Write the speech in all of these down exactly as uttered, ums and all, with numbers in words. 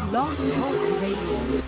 Blog Talk Radio.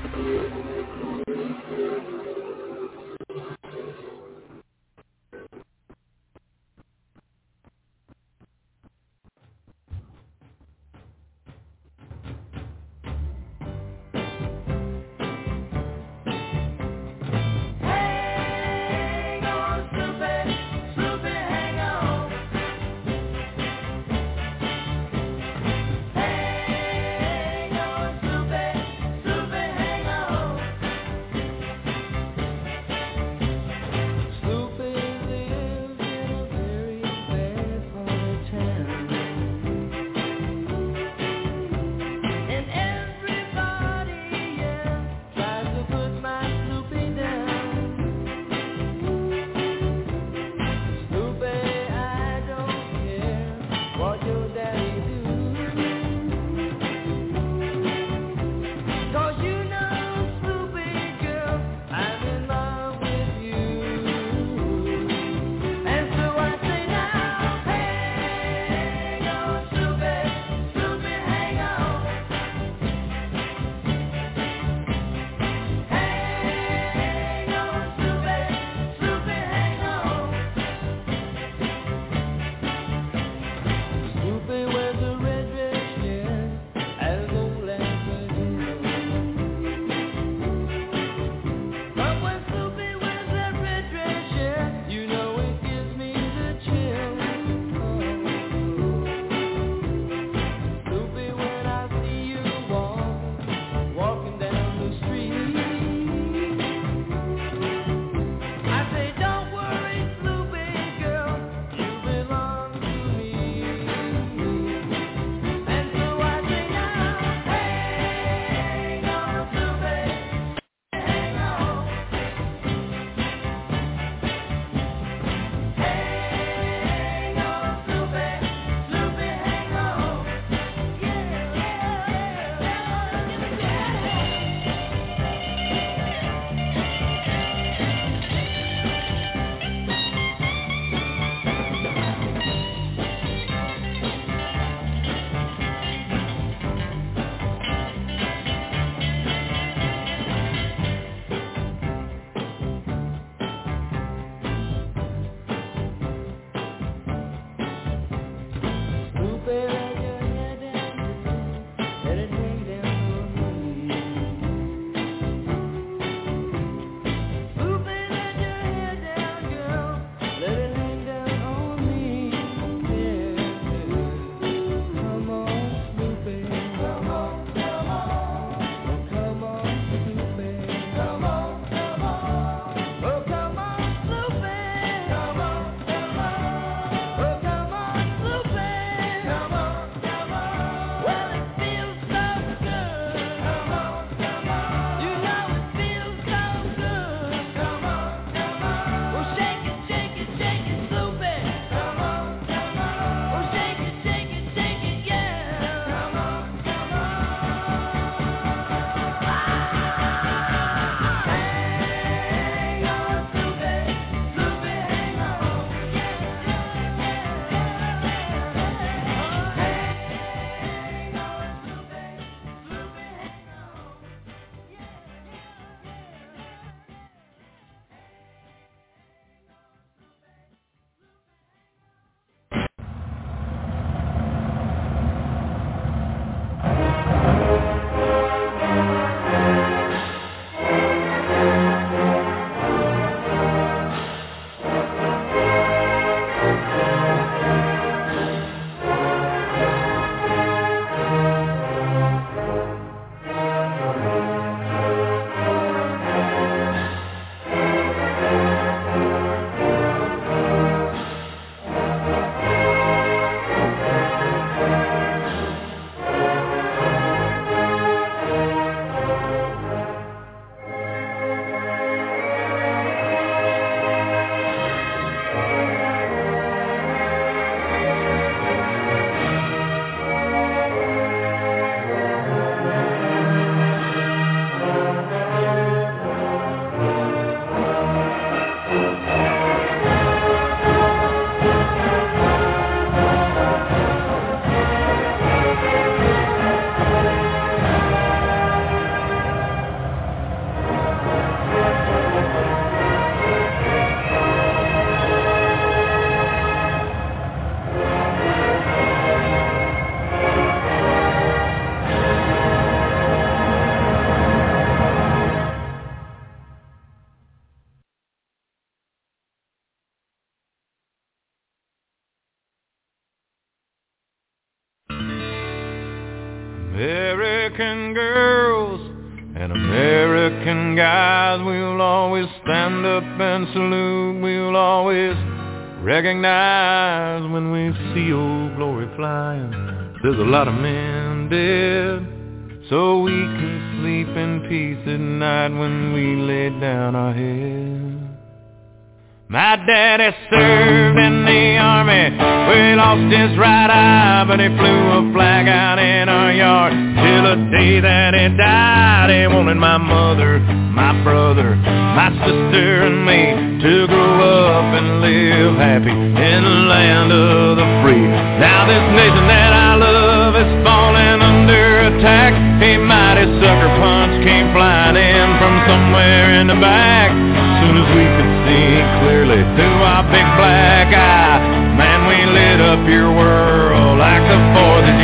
American girls and American guys, we'll always stand up and salute. We'll always recognize when we see Old Glory flying. There's a lot of men dead, so we can sleep in peace at night when we lay down our head. My daddy served in the army, where he lost his right eye, but he flew a flag out in our yard till the day that he died. He wanted my mother, my brother, my sister and me to grow up and live happy in the land of the free. Now this nation that I love is falling under attack. A mighty sucker punch came flying in from somewhere in the back. Soon as we could see clearly through our big black eye, man, we lit up your world like the fourth of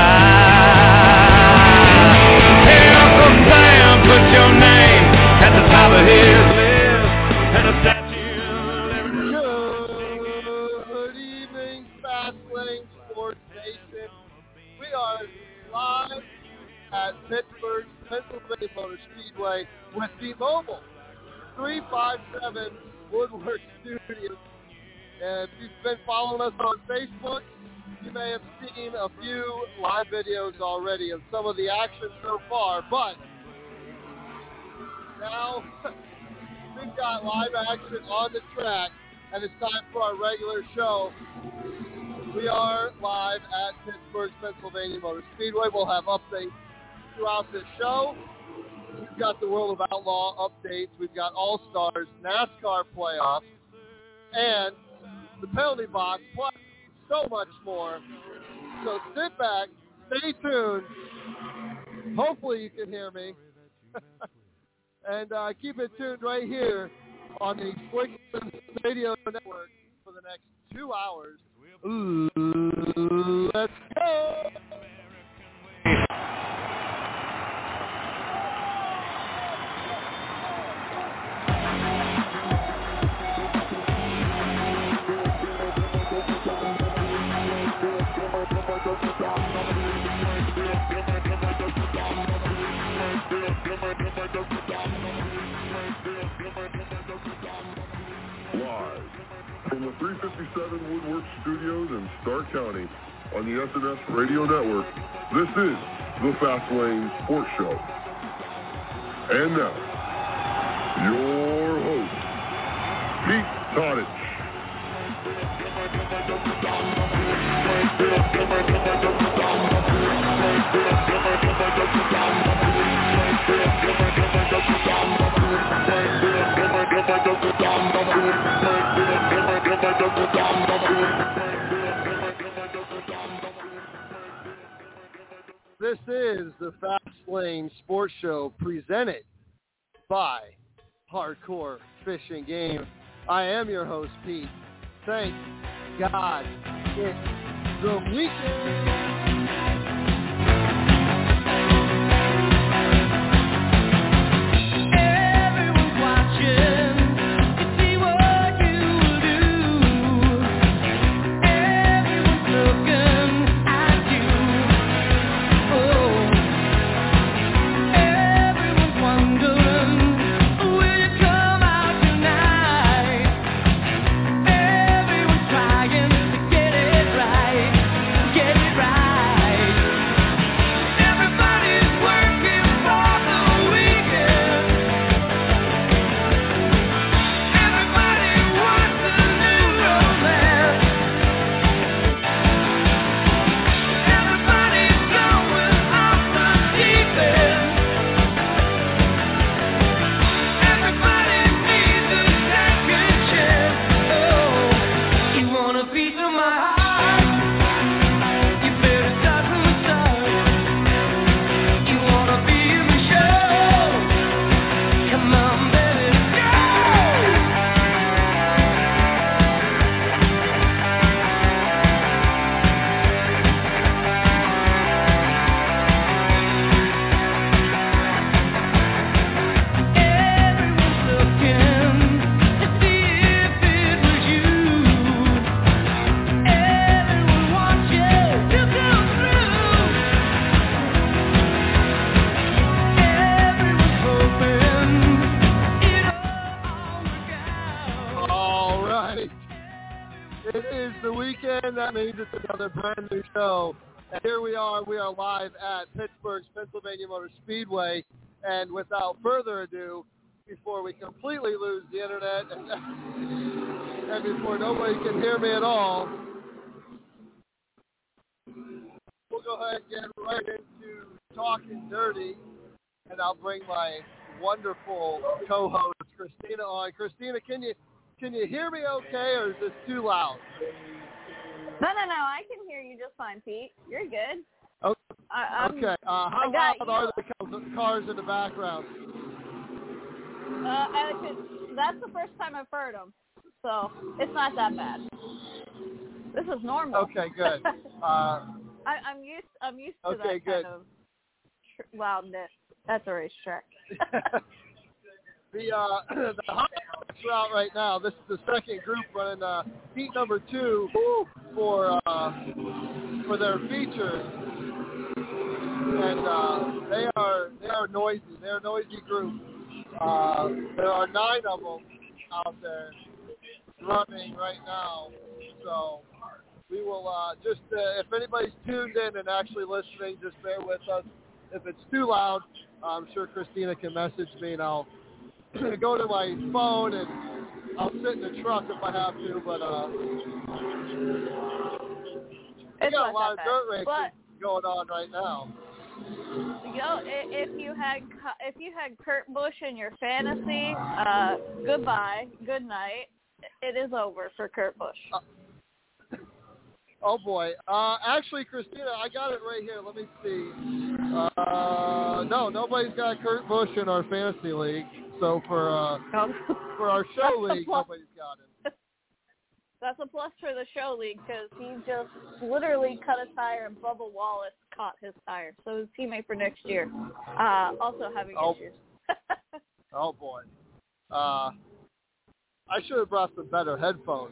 July. Hey, Uncle Sam, put your name at the top of his list, and a statue of liberty. Good evening, Fastlane Sports Nation. We are live at Pittsburgh's Pennsylvania Motor Speedway with T-Mobile. three five seven Woodward Studios. And if you've been following us on Facebook, you may have seen a few live videos already of some of the action so far. But now we've got live action on the track, and it's time for our regular show. We are live at Pittsburgh's Pennsylvania Motor Speedway. We'll have updates throughout the show. We've got the World of Outlaw updates. We've got All-Stars, NASCAR playoffs, and the penalty box, plus so much more. So sit back, stay tuned. Hopefully you can hear me. and uh, keep it tuned right here on the Slick Radio Network for the next two hours. Ooh, let's go! Live from the three fifty-seven Woodwork Studios in Stark County on the S N S Radio Network, this is the Fastlane Sports Show. And now, your host, Pete Todich. This is the Fastlane Sports Show presented by Hardcore Fishing Game. I am your host, Pete. Thank God it's the weekend. Right. that means it's another brand new show. And here we are. We are live at Pittsburgh's Pennsylvania Motor Speedway. And without further ado, before we completely lose the internet and, and before nobody can hear me at all, we'll go ahead and get right into Talking Dirty. And I'll bring my wonderful co-host, Christina, on. Christina, can you can you hear me okay, or is this too loud? No, no, no. I can hear you just fine, Pete. You're good. Okay. I, okay. Uh, how I loud are the cars in the background? Uh, I could, that's the first time I've heard them, so it's not that bad. This is normal. Okay, good. Uh, I, I'm used. I'm used to okay, that good. kind of tr- loudness. That's a racetrack. the uh, the hot route right now. This is the second group running uh, heat number two for uh, for their features, and uh, they are they are noisy. They're a noisy group. Uh, there are nine of them out there running right now. So we will uh, just uh, if anybody's tuned in and actually listening, just bear with us. If it's too loud, I'm sure Christina can message me, and I'll go to my phone, and I'll sit in the truck if I have to. But uh, we got a lot of dirt racing but, going on right now. Yo, if you had if you had Kurt Busch in your fantasy, uh, goodbye, good night. It is over for Kurt Busch. Uh, Oh, boy. Uh, actually, Christina, I got it right here. Let me see. Uh, no, nobody's got Kurt Busch in our fantasy league. So for uh, for our show league, nobody's got him. That's a plus for the show league because he just literally cut a tire and Bubba Wallace caught his tire. So his teammate for next year uh, also having oh. issues. Oh, boy. Uh, I should have brought some better headphones.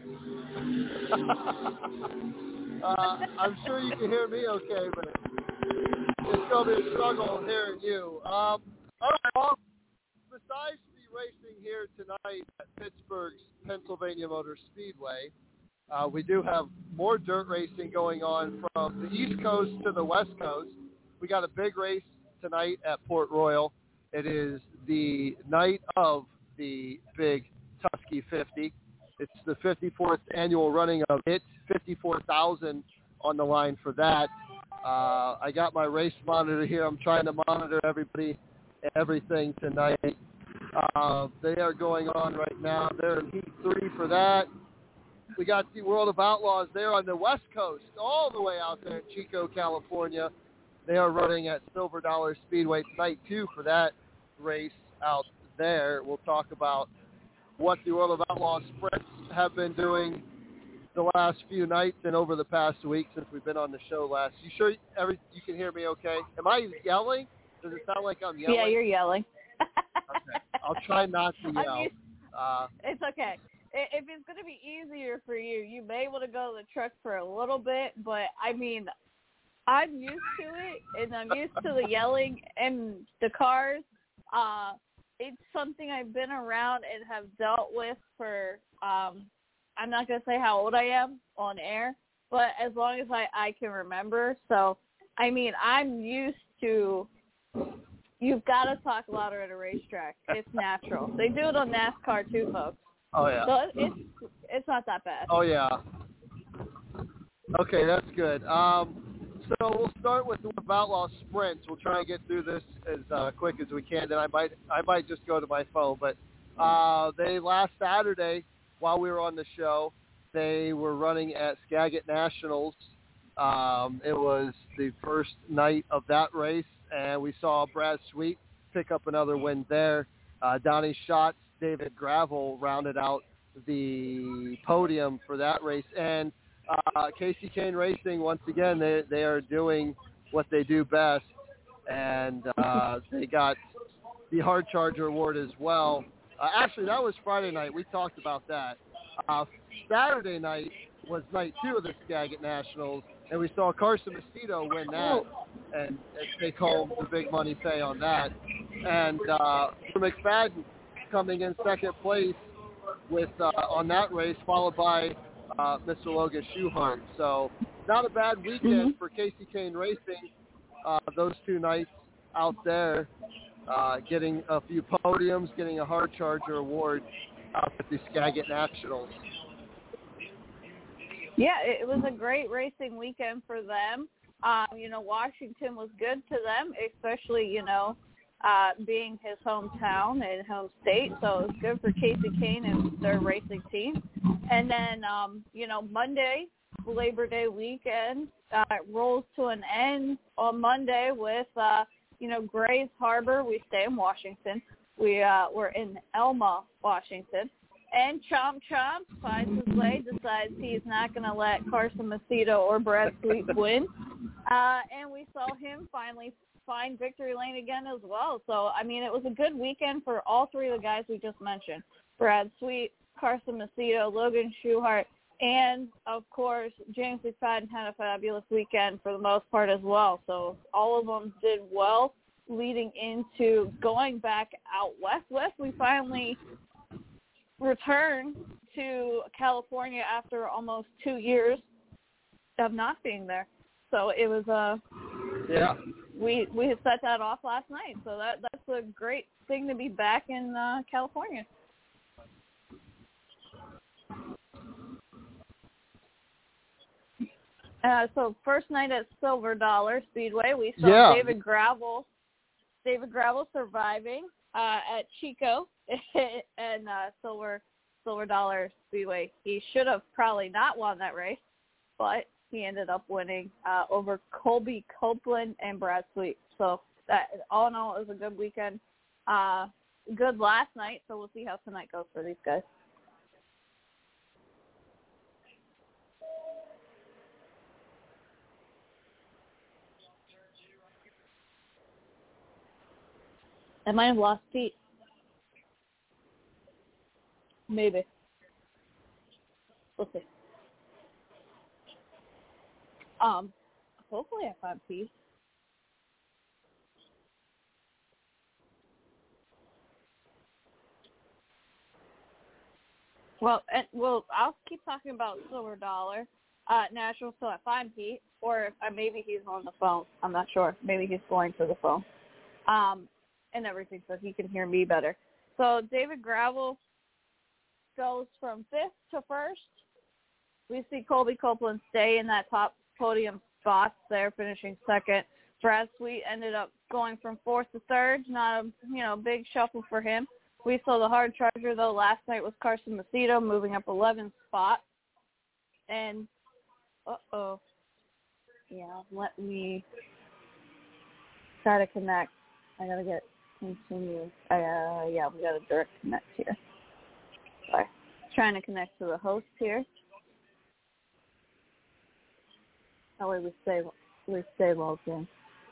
uh, I'm sure you can hear me okay, but it's going to be a struggle hearing you. Um, all right, well, besides the racing here tonight at Pittsburgh's Pennsylvania Motor Speedway, uh, we do have more dirt racing going on from the East Coast to the West Coast. We got a big race tonight at Port Royal. It is the night of the big Tusky fifty. It's the fifty-fourth annual running of it. fifty-four thousand on the line for that. Uh, I got my race monitor here. I'm trying to monitor everybody and everything tonight. Uh, they are going on right now. They're in heat three for that. We got the World of Outlaws there on the West Coast, all the way out there in Chico, California. They are running at Silver Dollar Speedway tonight, too, for that race out there. We'll talk about what the World of Outlaws sprints have been doing the last few nights and over the past week since we've been on the show last. You sure every, you can hear me okay? Am I yelling? Does it sound like I'm yelling? Yeah, you're yelling. Okay. I'll try not to yell. Used, uh, it's okay. If it's going to be easier for you, you may want to go to the truck for a little bit, but, I mean, I'm used to it, and I'm used to the yelling and the cars. Uh, it's something I've been around and have dealt with for, um, I'm not going to say how old I am on air, but as long as I, I can remember. So, I mean, I'm used to, you've got to talk louder at a racetrack. It's natural. They do it on NASCAR too, folks. Oh, yeah. So it's, it's not that bad. Oh, yeah. Okay, that's good. Um, so we'll start with the Outlaw sprints. We'll try and get through this as uh, quick as we can. Then I might I might just go to my phone. But uh, they last Saturday, while we were on the show, they were running at Skagit Nationals. Um, it was the first night of that race, and we saw Brad Sweet pick up another win there. Uh, Donnie Schatz, David Gravel rounded out the podium for that race. And uh, Casey Kane Racing, once again, they, they are doing what they do best. And uh, they got the Hard Charger Award as well. Uh, actually, that was Friday night. We talked about that. Uh, Saturday night was night two of the Skagit Nationals, and we saw Carson Macedo win that and, and take home the big money pay on that. And uh, McFadden coming in second place with uh, on that race, followed by uh, Mister Logan Schuchart. So not a bad weekend Mm-hmm. for Casey Kane Racing. Uh, those two nights out there, uh, getting a few podiums, getting a Hard Charger award out at the Skagit Nationals. Yeah, it was a great racing weekend for them. Um, you know, Washington was good to them, especially, you know, uh, being his hometown and home state. So it was good for Casey Kane and their racing team. And then, um, you know, Monday, Labor Day weekend, uh, rolls to an end on Monday with, uh, you know, Grays Harbor. We stay in Washington. We, uh, we're in Elma, Washington. And Chomp Chomp finds his way, decides he's not going to let Carson Macedo or Brad Sweet win. Uh, and we saw him finally find victory lane again as well. So, I mean, it was a good weekend for all three of the guys we just mentioned. Brad Sweet, Carson Macedo, Logan Schuchart, and, of course, James McFadden had a fabulous weekend for the most part as well. So all of them did well leading into going back out west. West, we finally returned to California after almost two years of not being there. So it was a yeah. We we had set that off last night. So that that's a great thing to be back in uh, California. Uh, so first night at Silver Dollar Speedway, we saw yeah. David Gravel. David Gravel surviving uh, at Chico and uh, Silver Silver Dollar Speedway. He should have probably not won that race, but he ended up winning uh, over Colby Copeland and Brad Sweet. So that, all in all, it was a good weekend. Uh, good last night, so we'll see how tonight goes for these guys. I might have lost Pete. Maybe. We'll see. Um, hopefully I found Pete. Well, and, well, I'll keep talking about Silver Dollar uh, National till I find Pete, or if, uh, maybe he's on the phone. I'm not sure. Maybe he's going to the phone. Um, and everything, so he can hear me better. So David Gravel goes from fifth to first. We see Colby Copeland stay in that top podium spot there, finishing second. Brad Sweet ended up going from fourth to third. Not a you know big shuffle for him. We saw the hard charger, though, last night was Carson Macedo moving up eleven spots. And, uh-oh. Yeah, let me try to connect. I got to get continue. Uh, yeah, we got a direct connect here. Sorry. Trying to connect to the host here. That way we stay, we stay logged in.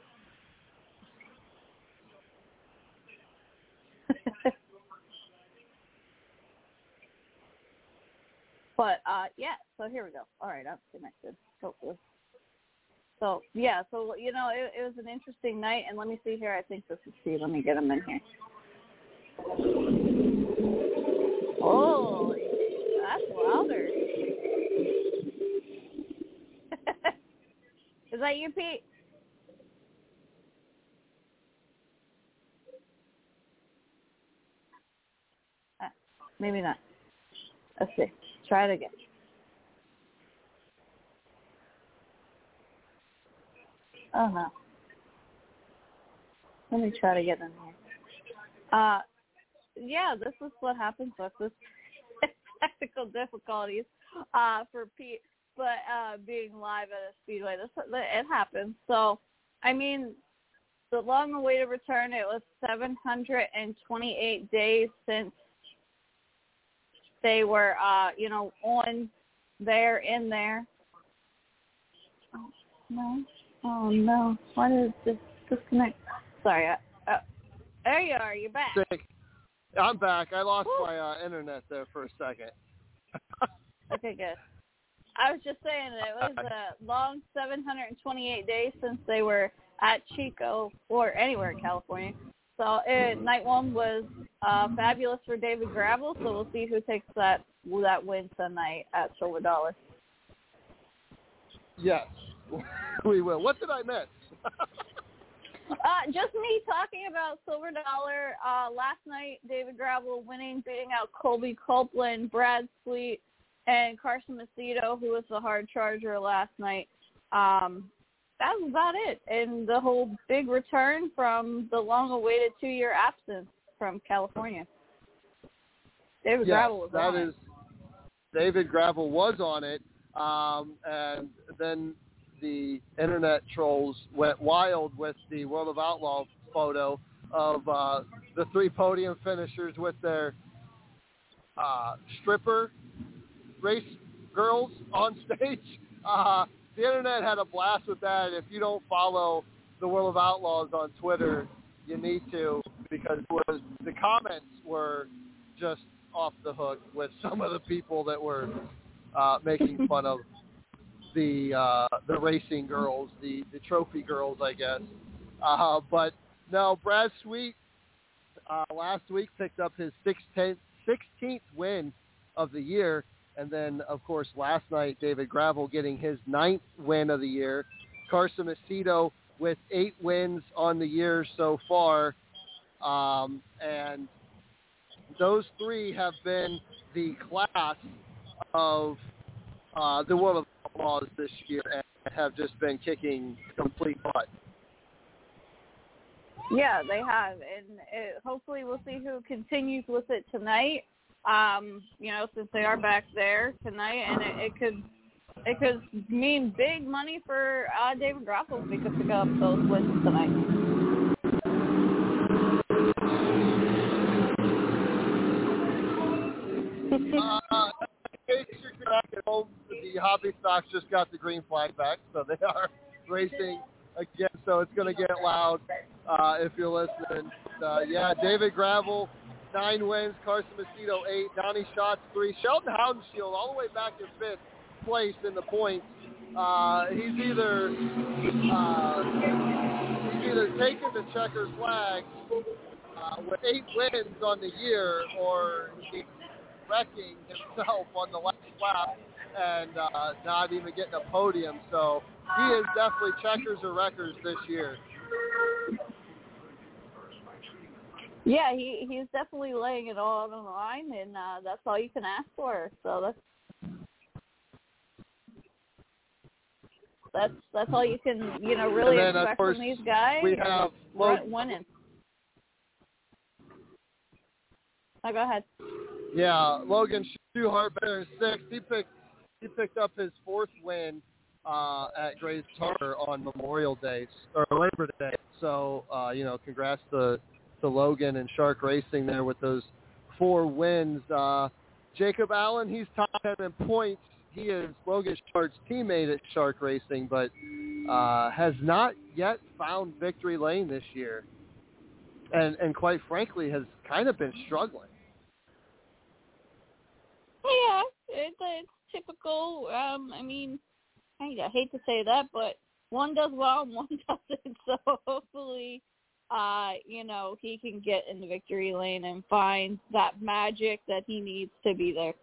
But, uh, yeah, so here we go. All right, I'm connected, hopefully. So, yeah, so, you know, it, it was an interesting night. And let me see here. I think this is Steve. Let me get him in here. Oh, that's louder. Is that you, Pete? Uh, maybe not. Let's see. Try it again. Oh, no. Let me try to get in here. Uh, yeah, this is what happens with this technical difficulties uh, for Pete, but uh, being live at a speedway, this it happens. So, I mean, the long-awaited return, it was seven hundred twenty-eight days since they were, uh, you know, on there, in there. Oh, no. Oh, no. Why did this disconnect? Sorry. I, uh, there you are. You're back. I'm back. I lost Woo. my uh, internet there for a second. Okay, good. I was just saying that it was a long seven hundred twenty-eight days since they were at Chico or anywhere in California. So it, night one was uh, fabulous for David Gravel, so we'll see who takes that that win tonight at Silver Dollar. Yes, we will. What did I miss? uh, just me talking about Silver Dollar. Uh, last night, David Gravel winning, beating out Colby Copeland, Brad Sweet, and Carson Macedo, who was the hard charger last night. Um, that was about it. And the whole big return from the long-awaited two-year absence from California. David yes, Gravel was that on is, it. David Gravel was on it. Um, and then the internet trolls went wild with the World of Outlaw photo of uh, the three podium finishers with their uh, stripper race girls on stage. Uh, the internet had a blast with that. If you don't follow the World of Outlaws on Twitter, you need to, because it was, the comments were just off the hook with some of the people that were uh, making fun of the uh, the racing girls, the, the trophy girls, I guess. Uh, but no, Brad Sweet uh, last week picked up his sixteenth, sixteenth win of the year. And then, of course, last night, David Gravel getting his ninth win of the year. Carson Macedo with eight wins on the year so far. Um, and those three have been the class of uh, the World of Outlaws this year and have just been kicking complete butt. Yeah, they have. And it, hopefully we'll see who continues with it tonight. Um, you know, since they are back there tonight, and it, it could it could mean big money for uh, David Gravel if he could pick up those wins tonight. uh, in case you're back at home, the Hobby Stocks just got the green flag back, so they are racing again. So it's going to get loud uh, if you're listening. Uh, yeah, David Gravel. Nine wins, Carson Macedo eight, Donnie Schatz three, Sheldon Haudenschild all the way back in fifth place in the points. Uh, he's either uh, he's either taking the checker flag uh, with eight wins on the year, or he's wrecking himself on the last lap and uh, not even getting a podium. So he is definitely checkers or wreckers this year. Yeah, he he's definitely laying it all on the line, and uh, that's all you can ask for. So that's that's that's all you can you know really and then, expect of course, from these guys. We have Logan. winning. Oh, go ahead. Yeah, Logan Schuchart better in sixth. He picked he picked up his fourth win uh, at Grays Harbor on Memorial Day or Labor Day. So uh, you know, congrats to. to Logan and Shark Racing there with those four wins. Uh, Jacob Allen, he's top ten in points. He is Logan Shark's teammate at Shark Racing, but uh, has not yet found victory lane this year. And, and quite frankly, has kind of been struggling. Yeah, it's, it's typical. Um, I mean, I hate to say that, but one does well and one doesn't. So hopefully, uh, you know, he can get in the victory lane and find that magic that he needs to be there.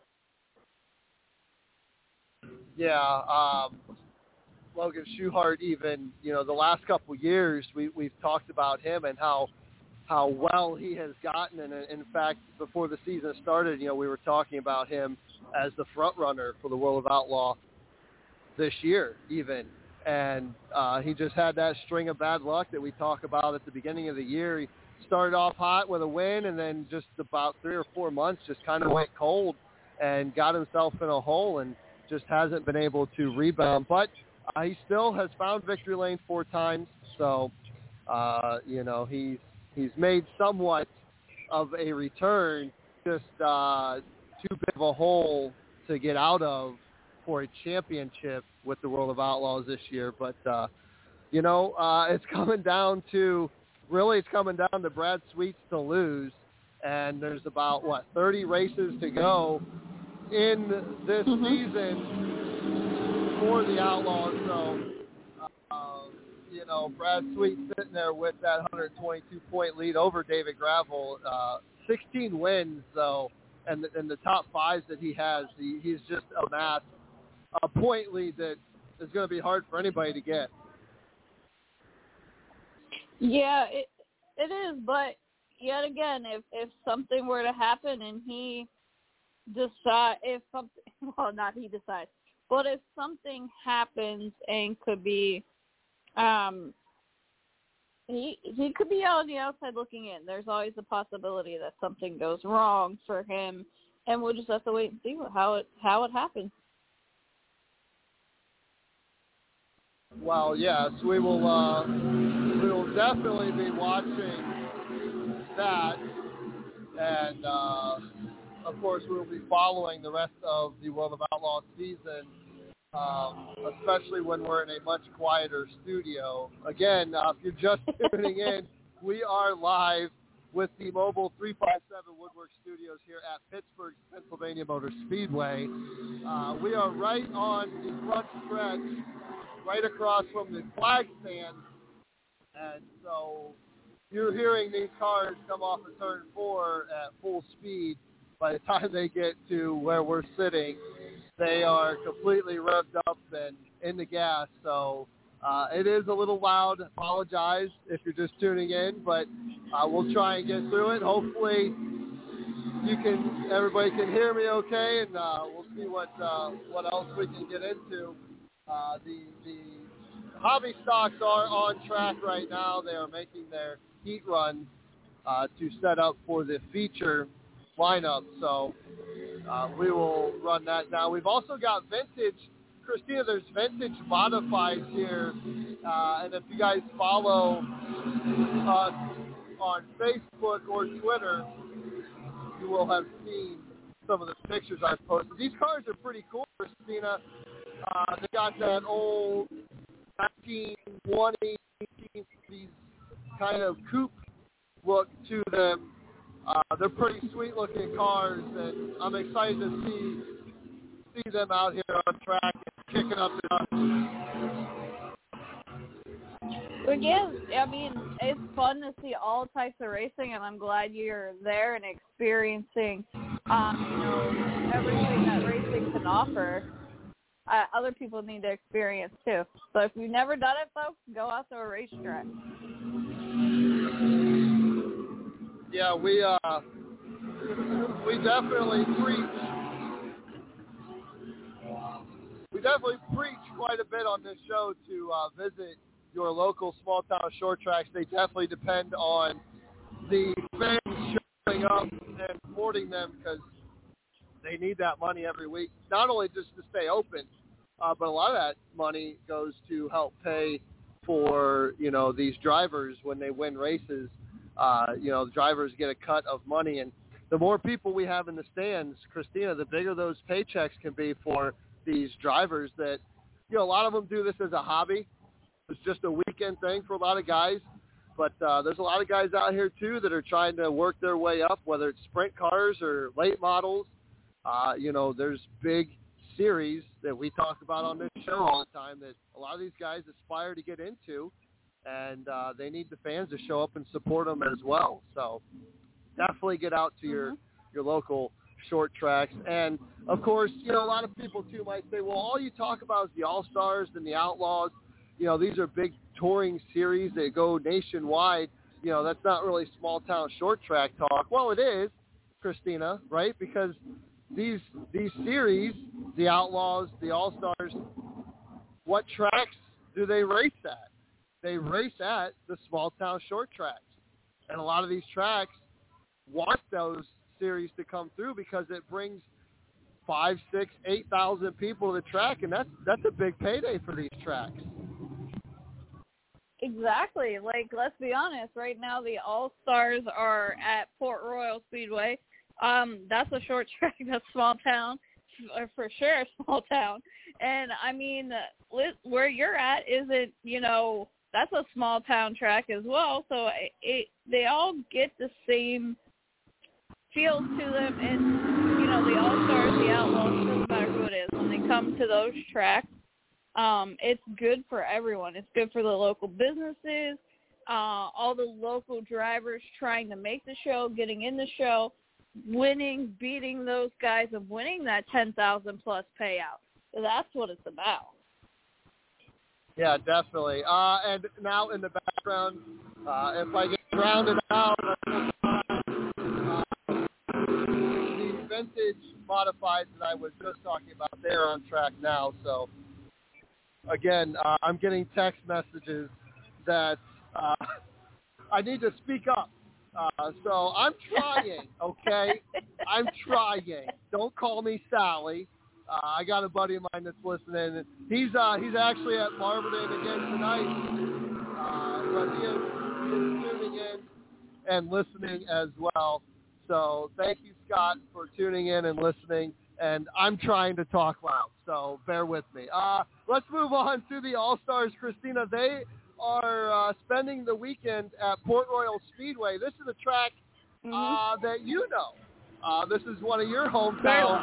Yeah, um, Logan Schuchart, even, you know, the last couple of years, we, we've talked about him and how how well he has gotten. And in fact, before the season started, you know, we were talking about him as the front runner for the World of Outlaw this year, even. And uh, he just had that string of bad luck that we talk about at the beginning of the year. He started off hot with a win, and then just about three or four months just kind of went cold and got himself in a hole and just hasn't been able to rebound. But uh, he still has found victory lane four times. So, uh, you know, he's, he's made somewhat of a return, just uh, too big of a hole to get out of for a championship with the World of Outlaws this year. But, uh, you know, uh, it's coming down to, really it's coming down to Brad Sweets to lose. And there's about, what, thirty races to go in this mm-hmm. season for the Outlaws. So, uh, you know, Brad Sweet sitting there with that one hundred twenty-two point lead over David Gravel. Uh, sixteen wins, though, and the, and the top fives that he has, he, he's just amassed a point lead that is going to be hard for anybody to get. Yeah, it it is, but yet again, if if something were to happen and he decide if something, well, not he decides, but if something happens and could be, um, he he could be on the outside looking in. There's always a possibility that something goes wrong for him, and we'll just have to wait and see how it how it happens. Well, yes, we will. Uh, we will definitely be watching that, and uh, of course, we will be following the rest of the World of Outlaws season, um, especially when we're in a much quieter studio. Again, uh, if you're just tuning in, we are live with the Mobile three five seven Woodwork Studios here at Pittsburgh's Pennsylvania Motor Speedway. Uh, we are right on the front stretch, right across from the flag stand, and so you're hearing these cars come off of turn four at full speed. By the time they get to where we're sitting, they are completely revved up and in the gas, so uh, it is a little loud. Apologize if you're just tuning in, but uh, we'll try and get through it. Hopefully you can, everybody can hear me okay, and uh, we'll see what uh, what else we can get into. Uh, the the hobby stocks are on track right now. They are making their heat runs uh, to set up for the feature lineup. So uh, we will run that now. We've also got vintage. Christina, there's vintage modifieds here. Uh, and if you guys follow us on Facebook or Twitter, you will have seen some of the pictures I've posted. These cars are pretty cool, Christina. Uh, they got that old nineteen twenties kind of coupe look to them. Uh, they're pretty sweet-looking cars, and I'm excited to see see them out here on track and kicking up the dust. Again, I mean, it's fun to see all types of racing, and I'm glad you're there and experiencing, um, you know, everything that racing can offer. Uh, other people need to experience too. So if you've never done it, folks, go out to a racetrack. Yeah, we uh, we definitely preach. We definitely preach quite a bit on this show to uh, visit your local small town short tracks. They definitely depend on the fans showing up and supporting them because they need that money every week, not only just to stay open, uh, but a lot of that money goes to help pay for, you know, these drivers when they win races. Uh, you know, the drivers get a cut of money, and the more people we have in the stands, Christina, the bigger those paychecks can be for these drivers that, you know, a lot of them do this as a hobby. It's just a weekend thing for a lot of guys. But uh, there's a lot of guys out here, too, that are trying to work their way up, whether it's sprint cars or late models. Uh, you know, there's big series that we talk about on this show all the time that a lot of these guys aspire to get into, and uh, they need the fans to show up and support them as well. So definitely get out to your, your local short tracks. And, of course, you know, a lot of people, too, might say, well, all you talk about is the All-Stars and the Outlaws. You know, these are big touring series that go nationwide. You know, that's not really small-town short track talk. Well, it is, Christina, right? Because these these series, the Outlaws, the All-Stars, what tracks do they race at? They race at the small-town short tracks. And a lot of these tracks want those series to come through because it brings five, six, eight thousand people to the track, and that's that's a big payday for these tracks. Exactly. Like, let's be honest. Right now, the All-Stars are at Port Royal Speedway. Um, that's a short track. That's small town, for sure, small town. And, I mean, where you're at isn't, you know, that's a small town track as well. So it, it they all get the same feel to them. And, you know, the All-Stars, the Outlaws, doesn't matter who it is. When they come to those tracks, Um, it's good for everyone. It's good for the local businesses, uh, all the local drivers trying to make the show, getting in the show. winning, beating those guys, and winning that ten thousand plus payout. That's what it's about. Yeah, definitely. Uh, and now in the background, uh, if I get rounded out, uh, the vintage modifieds that I was just talking about, they're on track now. So, again, uh, I'm getting text messages that uh, I need to speak up. Uh, so I'm trying, okay? I'm trying. Don't call me Sally. Uh, I got a buddy of mine that's listening. He's uh, he's actually at Marmaton again tonight, uh, but he is, he is tuning in and listening as well. So thank you, Scott, for tuning in and listening. And I'm trying to talk loud, so bear with me. Uh, let's move on to the All-Stars, Christina. They are uh, spending the weekend at Port Royal Speedway. This is a track Mm-hmm. uh, that you know. Uh, this is one of your hometown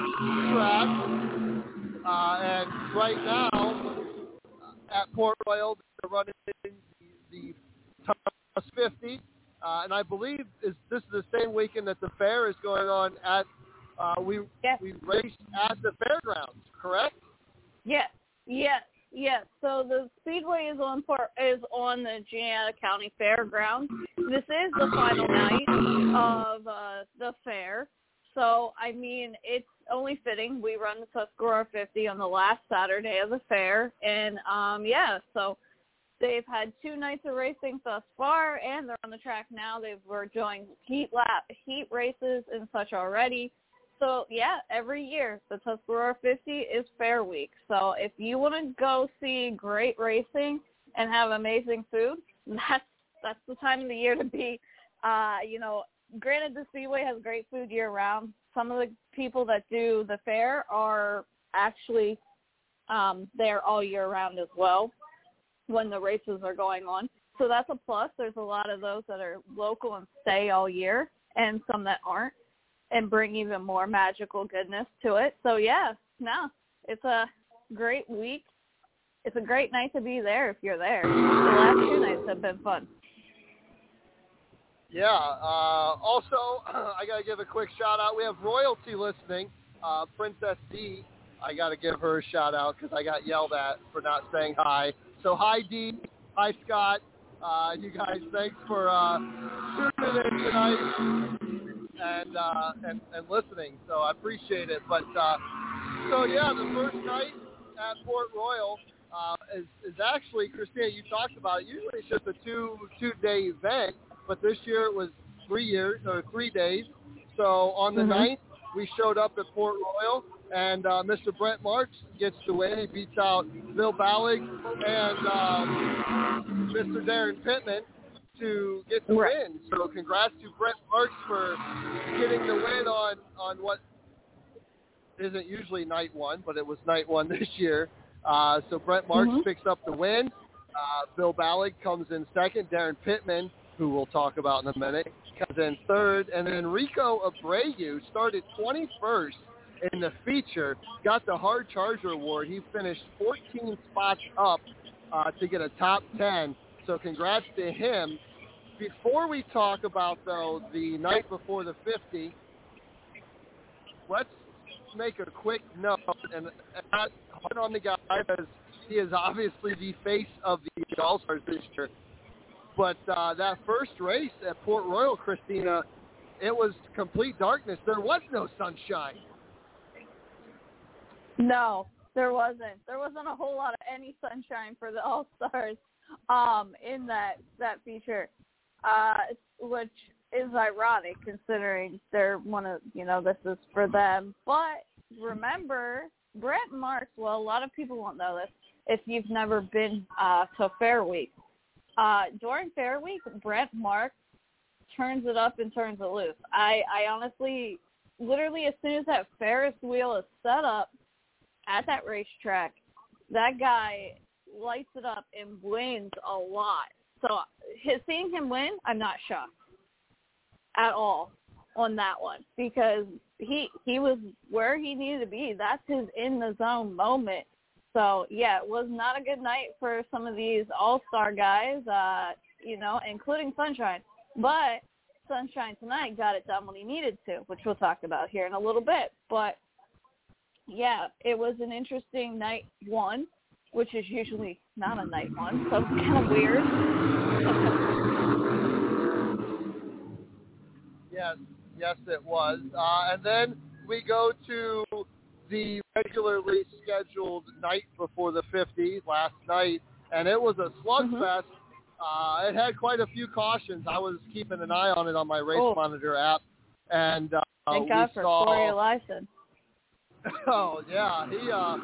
tracks. Uh, and right now at Port Royal, they're running the, the Tusk fifty. Uh, and I believe is this is the same weekend that the fair is going on at uh, we yes. we raced at the fairgrounds, correct? Yes, yes, yes. So the speedway is on Port, is on the Juniata County Fairgrounds. This is the final night of uh, the fair. So I mean, it's only fitting we run the Tuscarora fifty on the last Saturday of the fair, and um, yeah, so. They've had two nights of racing thus far, and they're on the track now. They were doing heat lap, heat races and such already. So, yeah, every year the Tuscarora fifty is Fair Week. So if you want to go see great racing and have amazing food, that's that's the time of the year to be. Uh, you know, granted, the Speedway has great food year-round. Some of the people that do the fair are actually um, there all year-round as well when the races are going on. So that's a plus. There's a lot of those that are local and stay all year, and some that aren't, and bring even more magical goodness to it. So, yeah, no, it's a great week. It's a great night to be there if you're there. The last two nights have been fun. Yeah. Uh, also, I got to give a quick shout-out. We have royalty listening, uh, Princess D. I got to give her a shout-out because I got yelled at for not saying hi. So hi, Dee. Hi, Scott. Uh, you guys, thanks for uh, tuning in tonight and, uh, and and listening. So I appreciate it. But uh, so yeah, the first night at Port Royal uh, is is actually, Christina, you talked about it. Usually it's just a two two day event, but this year it was three years or three days. So on the Mm-hmm. ninth, we showed up at Port Royal. And uh, Mister Brent Marks gets the win. He beats out Bill Ballig and um, Mister Darren Pittman to get the Right. win. So congrats to Brent Marks for getting the win on, on what isn't usually night one, but it was night one this year. Uh, so Brent Marks Mm-hmm. picks up the win. Uh, Bill Ballig comes in second. Darren Pittman, who we'll talk about in a minute, comes in third. And then Rico Abreu started twenty-first. In the feature, got the Hard Charger Award. He finished fourteen spots up uh, to get a top ten. So congrats to him. Before we talk about, though, the night before the fifty, let's make a quick note, and not hard on the guy because he is obviously the face of the All-Stars this year. But uh, that first race at Port Royal, Christina, it was complete darkness. There was no sunshine. No, there wasn't. There wasn't a whole lot of any sunshine for the All-Stars um, in that, that feature, uh, which is ironic considering they're one of, you know, this is for them. But remember, Brent Marks, well, a lot of people won't know this if you've never been uh, to Fair Week. Uh, during Fair Week, Brent Marks turns it up and turns it loose. I, I honestly, literally as soon as that Ferris wheel is set up, at that racetrack, that guy lights it up and wins a lot. So his, seeing him win, I'm not shocked at all on that one because he he was where he needed to be. That's his in-the-zone moment. So, yeah, it was not a good night for some of these all-star guys, uh, you know, including Sunshine. But Sunshine tonight got it done when he needed to, which we'll talk about here in a little bit. But, yeah, it was an interesting night one, which is usually not a night one, so it's kind of weird. Yes, yes, it was. Uh, and then we go to the regularly scheduled night before the fifty last night, and it was a slugfest. Mm-hmm. Uh, it had quite a few cautions. I was keeping an eye on it on my Race oh. Monitor app, and uh, thank we God for saw. Corey Eliason. Oh yeah, he uh,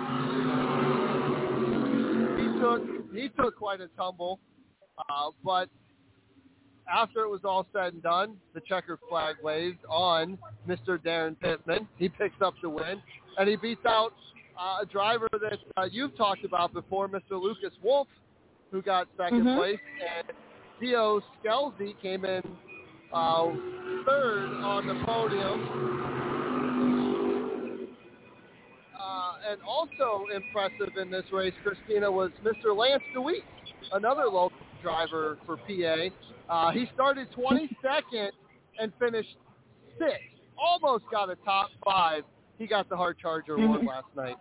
he took he took quite a tumble, uh, but after it was all said and done, the checkered flag waved on Mister Darren Pittman. He picks up the win, and he beats out uh, a driver that uh, you've talked about before, Mister Lucas Wolf, who got second mm-hmm. place, and Theo Scelzi came in uh, third on the podium. Uh, and also impressive in this race, Christina, was Mister Lance DeWeese, another local driver for P A. Uh, he started twenty-second and finished sixth. Almost got a top five. He got the Hard Charger award mm-hmm. last night.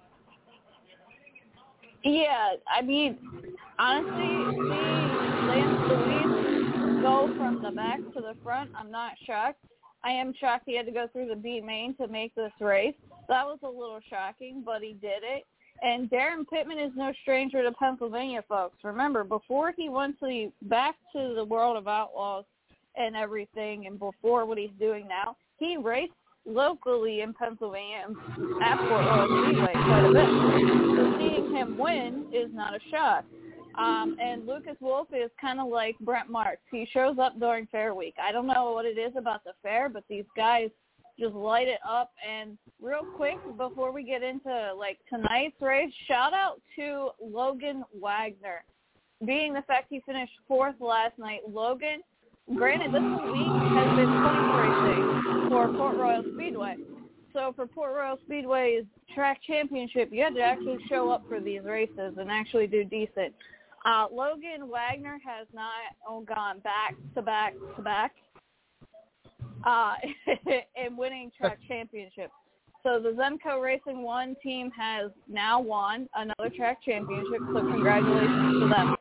Yeah, I mean, honestly, seeing Lance DeWeese go from the back to the front, I'm not shocked. I am shocked he had to go through the B main to make this race. That was a little shocking, but he did it. And Darren Pittman is no stranger to Pennsylvania, folks. Remember, before he went to the, back to the World of Outlaws and everything, and before what he's doing now, he raced locally in Pennsylvania at Fort Royal Speedway quite a bit. So seeing him win is not a shock. Um, and Lucas Wolf is kind of like Brent Marks. He shows up during Fair Week. I don't know what it is about the fair, but these guys just light it up. And real quick, before we get into, like, tonight's race, shout out to Logan Wagner. Being the fact he finished fourth last night, Logan, granted, this week has been points racing for Port Royal Speedway. So for Port Royal Speedway's track championship, you had to actually show up for these races and actually do decent. Uh, Logan Wagner has not oh, gone back to back to back uh, in winning track championships. So the Zemco Racing One team has now won another track championship, so congratulations to them.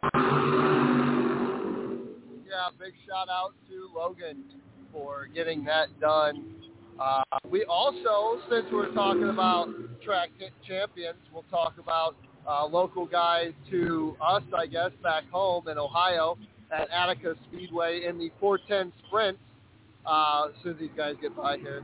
Yeah, big shout out to Logan for getting that done. Uh, we also, since we're talking about track champions, we'll talk about uh, local guys to us, I guess, back home in Ohio at Attica Speedway in the four ten Sprint. Uh, as soon as these guys get by here.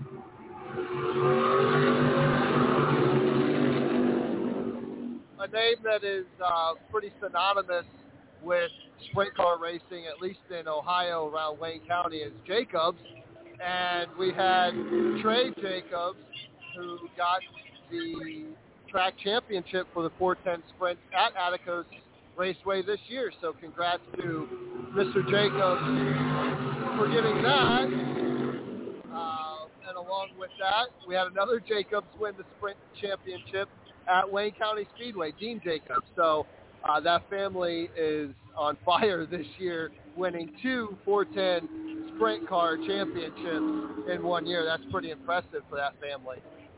A name that is uh, pretty synonymous with sprint car racing, at least in Ohio around Wayne County, is Jacobs. And we had Trey Jacobs, who got the track championship for the four ten Sprint at Attica's Raceway this year. So congrats to Mister Jacobs for getting that. Uh, and along with that, we had another Jacobs win the Sprint championship at Wayne County Speedway, Dean Jacobs. So uh, that family is on fire this year, winning two four ten Sprint car championships in one year. That's pretty impressive for that family.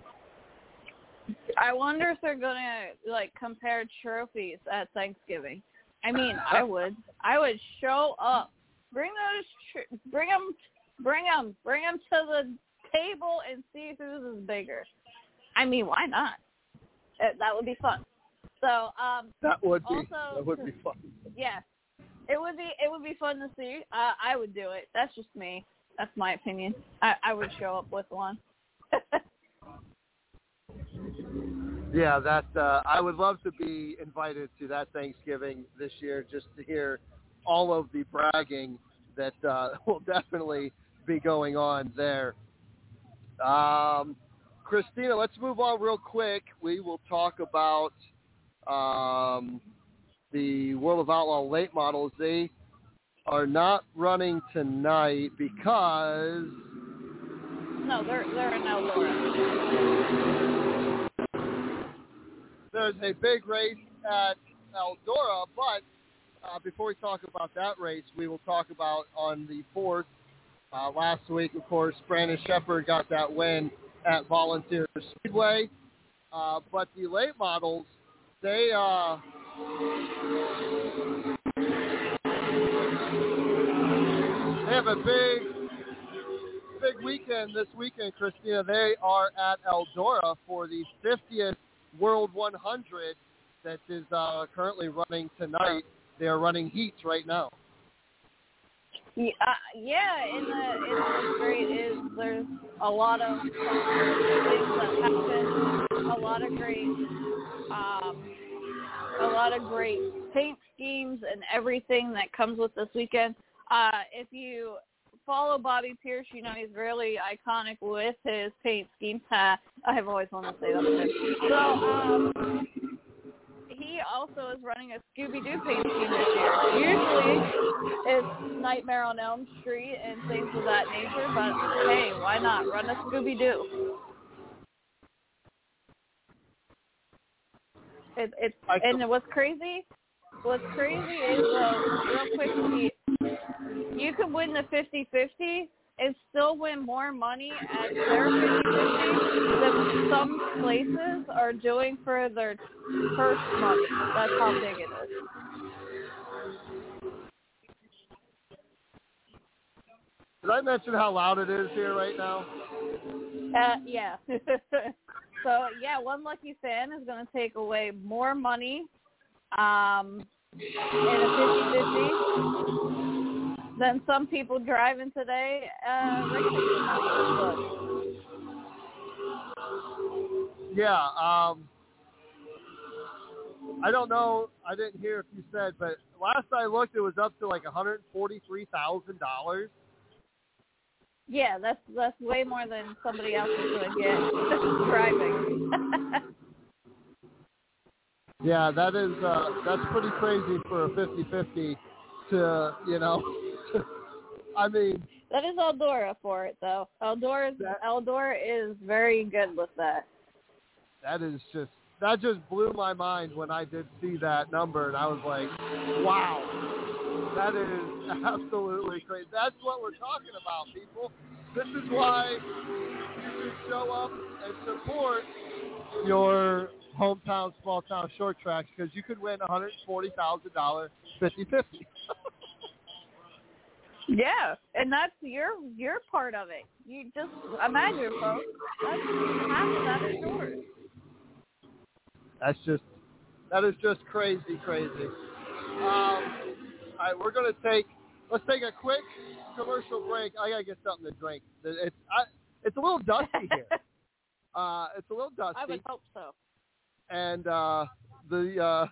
I wonder if they're going to, like, compare trophies at Thanksgiving. I mean, I would. I would show up. Bring those, tr- bring them, bring them, bring them to the table and see whose is bigger. I mean, why not? It, that would be fun. So, um, that would be, also, that would be fun. Yeah. It would be it would be fun to see. Uh, I would do it. That's just me. That's my opinion. I, I would show up with one. Yeah, that uh, I would love to be invited to that Thanksgiving this year, just to hear all of the bragging that uh, will definitely be going on there. Um, Christina, let's move on real quick. We will talk about um, the World of Outlaw late models. They are not running tonight because no, they're they're in Eldora. There's a big race at Eldora, but uh, before we talk about that race, we will talk about on the fourth Uh, last week, of course, Brandon Shepard got that win at Volunteer Speedway. Uh, but the late models, they uh, they have a big, big weekend this weekend, Christina. They are at Eldora for the fiftieth World one hundred that is uh, currently running tonight. They are running heats right now. Yeah, uh, yeah, and, uh, and what's great is there's a lot of things that happen, a lot of great, um, a lot of great paint schemes and everything that comes with this weekend. Uh, if you follow Bobby Pierce, you know he's really iconic with his paint schemes. Uh, I have always wanted to say that with him. So, um, he also is running a Scooby-Doo paint scheme this year. Usually it's Nightmare on Elm Street and things of that nature, but hey, why not run a Scooby-Doo? It, it's and what's crazy, what's crazy is uh, real quick, you could win the fifty-fifty and still win more money at their fifty-fifty than some places are doing for their first money. That's how big it is. Did I mention how loud it is here right now? Uh, yeah. So, yeah, one lucky fan is going to take away more money um, in a fifty-fifty than some people driving today. Uh, racing. Yeah, um, I don't know. I didn't hear if you said, but last I looked, it was up to like one hundred forty-three thousand dollars. Yeah, that's that's way more than somebody else is going to get driving. Yeah, that is uh, that's pretty crazy for a fifty-fifty to, you know. I mean, that is Eldora for it, though. Eldora, Eldora is very good with that. That is just that just blew my mind when I did see that number, and I was like, wow, that is absolutely crazy. That's what we're talking about, people. This is why you should show up and support your hometown, small town short tracks, because you could win one hundred forty thousand dollars fifty-fifty. Yeah, and that's your your part of it. You just imagine, folks. That's half of that is yours. That's just that is just crazy, crazy. Um, all right, we're gonna take let's take a quick commercial break. I gotta get something to drink. It's I, it's a little dusty here. uh, it's a little dusty. I would hope so. And uh, the uh,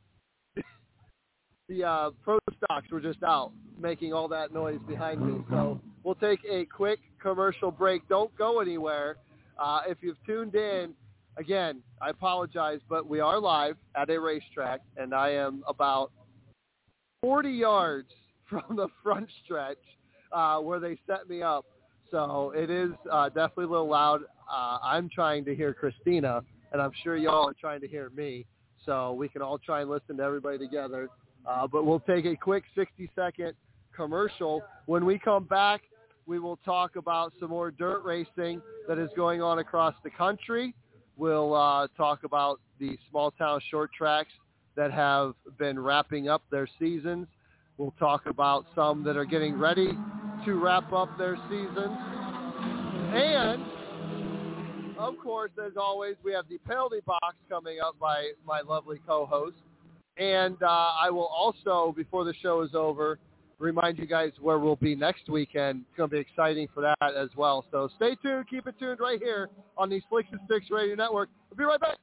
the uh, pro stocks were just out making all that noise behind me. So we'll take a quick commercial break. Don't go anywhere. Uh, if you've tuned in, again, I apologize, but we are live at a racetrack, and I am about forty yards from the front stretch uh, where they set me up. So it is uh, definitely a little loud. Uh, I'm trying to hear Christina, and I'm sure y'all are trying to hear me. So we can all try and listen to everybody together. Uh, but we'll take a quick sixty-second commercial. When we come back, we will talk about some more dirt racing that is going on across the country. We'll uh, talk about the small-town short tracks that have been wrapping up their seasons. We'll talk about some that are getting ready to wrap up their seasons. And, of course, as always, we have the penalty box coming up by my lovely co-host. And uh, I will also, before the show is over, remind you guys where we'll be next weekend. It's going to be exciting for that as well. So stay tuned. Keep it tuned right here on the Slicks and Sticks Radio Network. We'll be right back.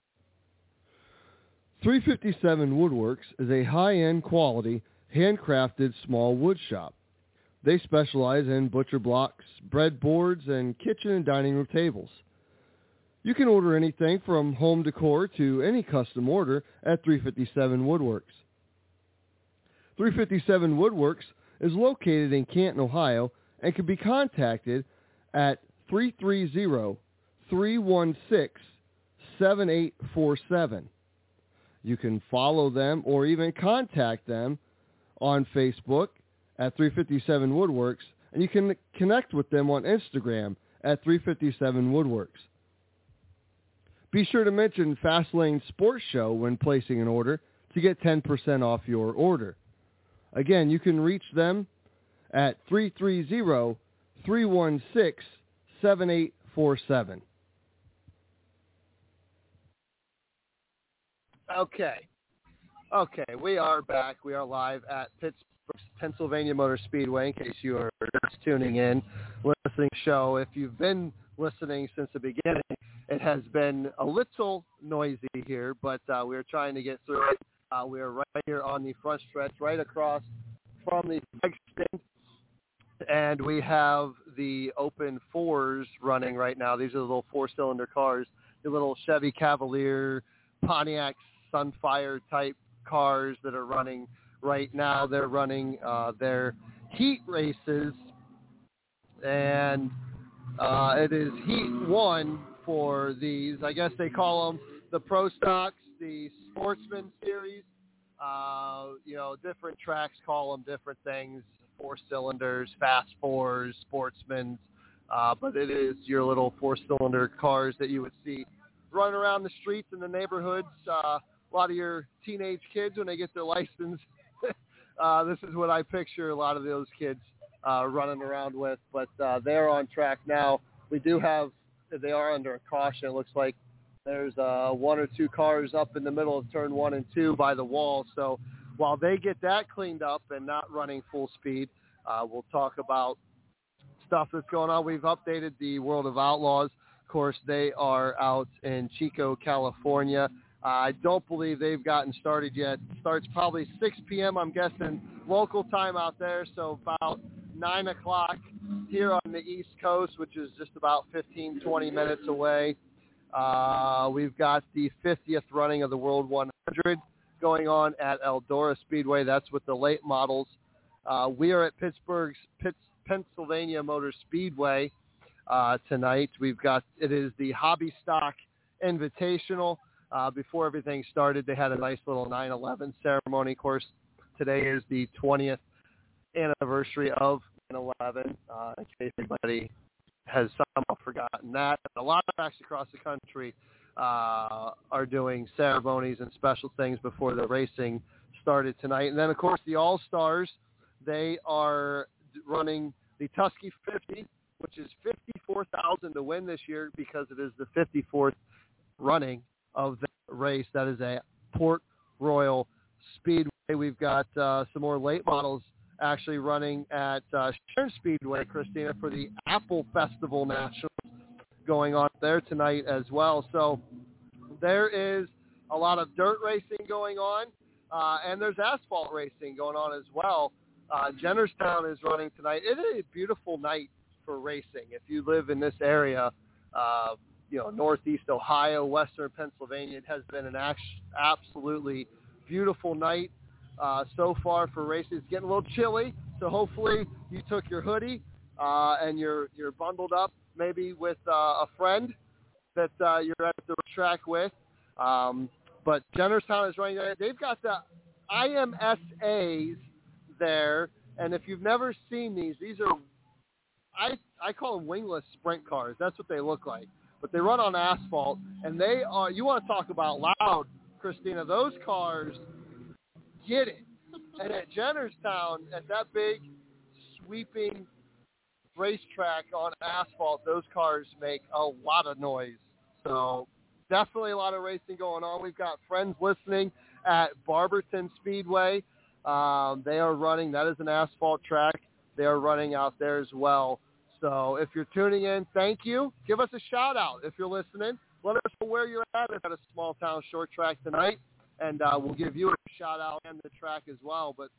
three fifty-seven Woodworks is a high-end quality, handcrafted small wood shop. They specialize in butcher blocks, breadboards, and kitchen and dining room tables. You can order anything from home decor to any custom order at three fifty-seven Woodworks. three fifty-seven Woodworks is located in Canton, Ohio, and can be contacted at three three zero, three one six, seven eight four seven. You can follow them or even contact them on Facebook at three fifty-seven Woodworks and you can connect with them on Instagram at three fifty-seven Woodworks. Be sure to mention Fastlane Sports Show when placing an order to get ten percent off your order. Again, you can reach them at three three zero, three one six, seven eight four seven. Okay. Okay, we are back. We are live at Pittsburgh's Pennsylvania Motor Speedway, in case you are just tuning in, listening to the show. If you've been listening since the beginning, it has been a little noisy here, but uh, we're trying to get through it. Uh, we're right here on the front stretch, right across from the flag stand, and we have the open fours running right now. These are the little four-cylinder cars, the little Chevy Cavalier, Pontiac Sunfire type cars that are running right now. They're running uh, their heat races, and uh, it is heat one for these. I guess they call them the Pro Stocks, the Sportsman Series. Uh, you know, different tracks call them different things, four cylinders, fast fours, sportsmen, uh, but it is your little four-cylinder cars that you would see running around the streets in the neighborhoods. Uh, a lot of your teenage kids, when they get their license, uh, this is what I picture a lot of those kids uh, running around with, but uh, they're on track now. We do have, they are under a caution. It looks like there's uh, one or two cars up in the middle of turn one and two by the wall. So while they get that cleaned up and not running full speed, uh, we'll talk about stuff that's going on. We've updated the World of Outlaws. Of course, they are out in Chico, California. Uh, I don't believe they've gotten started yet. It starts probably six p.m., I'm guessing, local time out there, so about nine o'clock here on the East Coast, which is just about fifteen, twenty minutes away. Uh, we've got the fiftieth running of the World one hundred going on at Eldora Speedway. That's with the late models. Uh, we are at Pittsburgh's Pitts, Pennsylvania Motor Speedway uh, tonight. We've got, it is the Hobby Stock Invitational. Uh, before everything started, they had a nice little nine eleven ceremony. Of course, today is the twentieth anniversary of nine eleven, uh, in case anybody has somehow forgotten that. A lot of tracks across the country uh, are doing ceremonies and special things before the racing started tonight. And then, of course, the All-Stars, they are running the Tusky fifty, which is fifty-four thousand dollars to win this year because it is the fifty-fourth running of the race. That is a Port Royal Speedway. We've got uh, some more late models actually running at uh, Sharon Speedway, Christina, for the Apple Festival Nationals going on there tonight as well. So there is a lot of dirt racing going on, uh, and there's asphalt racing going on as well. Uh, Jennerstown is running tonight. It is a beautiful night for racing. If you live in this area, uh, you know, Northeast Ohio, Western Pennsylvania, it has been an act- absolutely beautiful night. Uh, so far for racing. It's getting a little chilly, so hopefully you took your hoodie uh, and you're you're bundled up, maybe with uh, a friend that uh, you're at the track with. Um, but Jennerstown is running there. They've got the I M S As there, and if you've never seen these, these are I I call them wingless sprint cars. That's what they look like, but they run on asphalt, and they are. You want to talk about loud, Christina? Those cars get it. And at Jennerstown, at that big sweeping racetrack on asphalt, those cars make a lot of noise. So definitely a lot of racing going on. We've got friends listening at Barberton Speedway. Um, they are running, that is an asphalt track. They are running out there as well. So if you're tuning in, thank you. Give us a shout out if you're listening. Let us know where you're at. It's at a small town short track tonight. And uh, we'll give you a shout-out on the track as well. But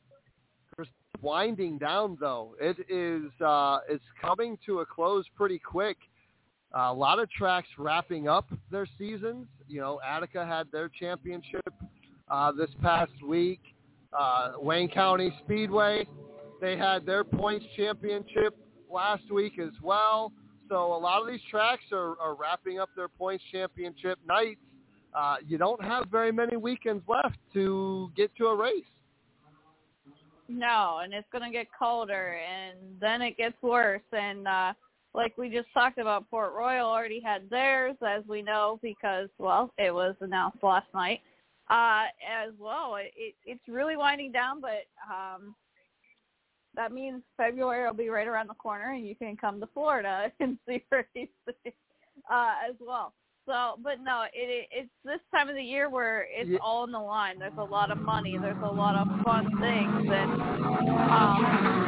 winding down, though, it is uh, it's coming to a close pretty quick. Uh, a lot of tracks wrapping up their seasons. You know, Attica had their championship uh, this past week. Uh, Wayne County Speedway, they had their points championship last week as well. So a lot of these tracks are, are wrapping up their points championship nights. Uh, you don't have very many weekends left to get to a race. No, and it's going to get colder, and then it gets worse. And uh, like we just talked about, Port Royal already had theirs, as we know, because, well, it was announced last night uh, as well. It, it, it's really winding down, but um, that means February will be right around the corner, and you can come to Florida and see races uh, as well. So, but no, it, it's this time of the year where it's yeah. all in the line. There's a lot of money. There's a lot of fun things, and um,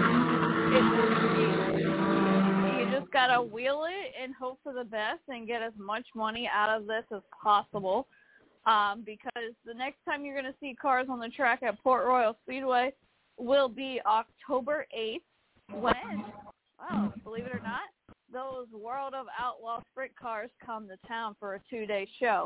it's, you, you just gotta wheel it and hope for the best and get as much money out of this as possible. Um, because the next time you're gonna see cars on the track at Port Royal Speedway will be October eighth. When? Wow, believe it or not, those World of Outlaw sprint cars come to town for a two-day show.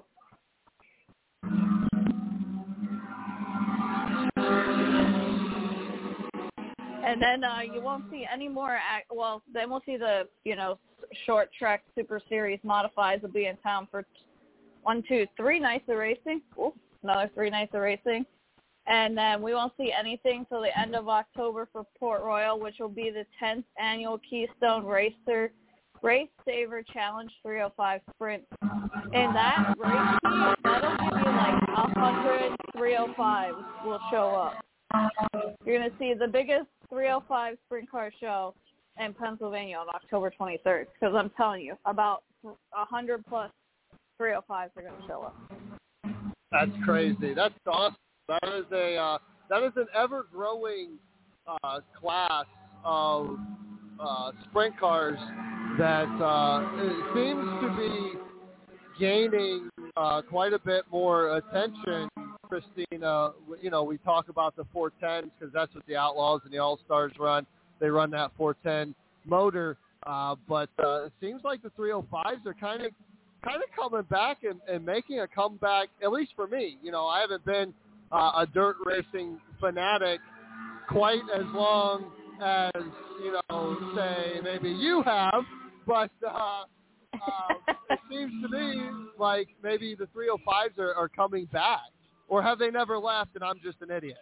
And then uh, you won't see any more, act- well, then we'll see the, you know, short track Super Series modifieds will be in town for one, two, three nights of racing. Ooh, another three nights of racing. And then we won't see anything till the end of October for Port Royal, which will be the tenth annual Keystone Racer Race Saver Challenge three oh five Sprint. And that race team, that'll give you like one hundred three oh fives will show up. You're going to see the biggest three oh five sprint car show in Pennsylvania on October twenty-third, because I'm telling you, about one hundred plus three oh fives are going to show up. That's crazy. That's awesome. That is a uh, that is an ever-growing uh, class of uh, sprint cars that uh, it seems to be gaining uh, quite a bit more attention. Christina, you know, we talk about the four tens because that's what the Outlaws and the All-Stars run. They run that four ten motor, uh, but uh, it seems like the three oh fives are kind of kind of coming back and, and making a comeback, at least for me. You know, I haven't been Uh, a dirt racing fanatic quite as long as, you know, say maybe you have, but uh, uh, it seems to me like maybe the three oh fives are, are coming back, or have they never left and I'm just an idiot?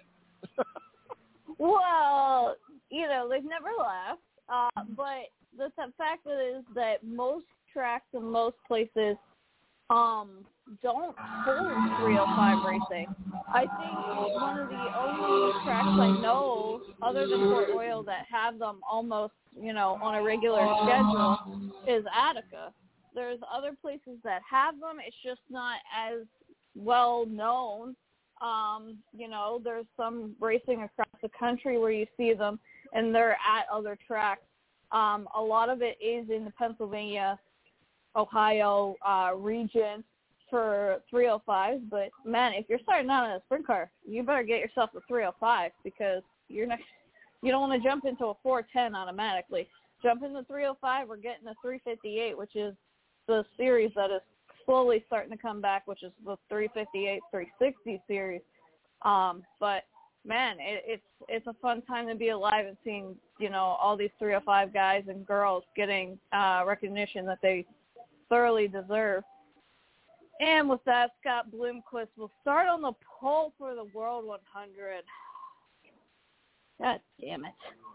Well, you know, they've never left, uh, but the fact is that most tracks in most places um, don't hold three oh five racing. I think one of the only tracks I know, other than Port Royal, that have them almost, you know, on a regular schedule is Attica. There's other places that have them. It's just not as well known. Um, you know, there's some racing across the country where you see them, and they're at other tracks. Um, a lot of it is in the Pennsylvania, Ohio uh, region for three oh fives, but man, if you're starting out in a sprint car, you better get yourself a three oh five because you're not, you don't want to jump into a four ten automatically. Jump into three oh five or get in the three fifty-eight, which is the series that is slowly starting to come back, which is the three fifty-eight, three sixty series. Um, but man, it, it's it's a fun time to be alive and seeing, you know, all these three oh five guys and girls getting uh, recognition that they thoroughly deserve. And with that, Scott Bloomquist will start on the pole for the World one hundred. God damn it.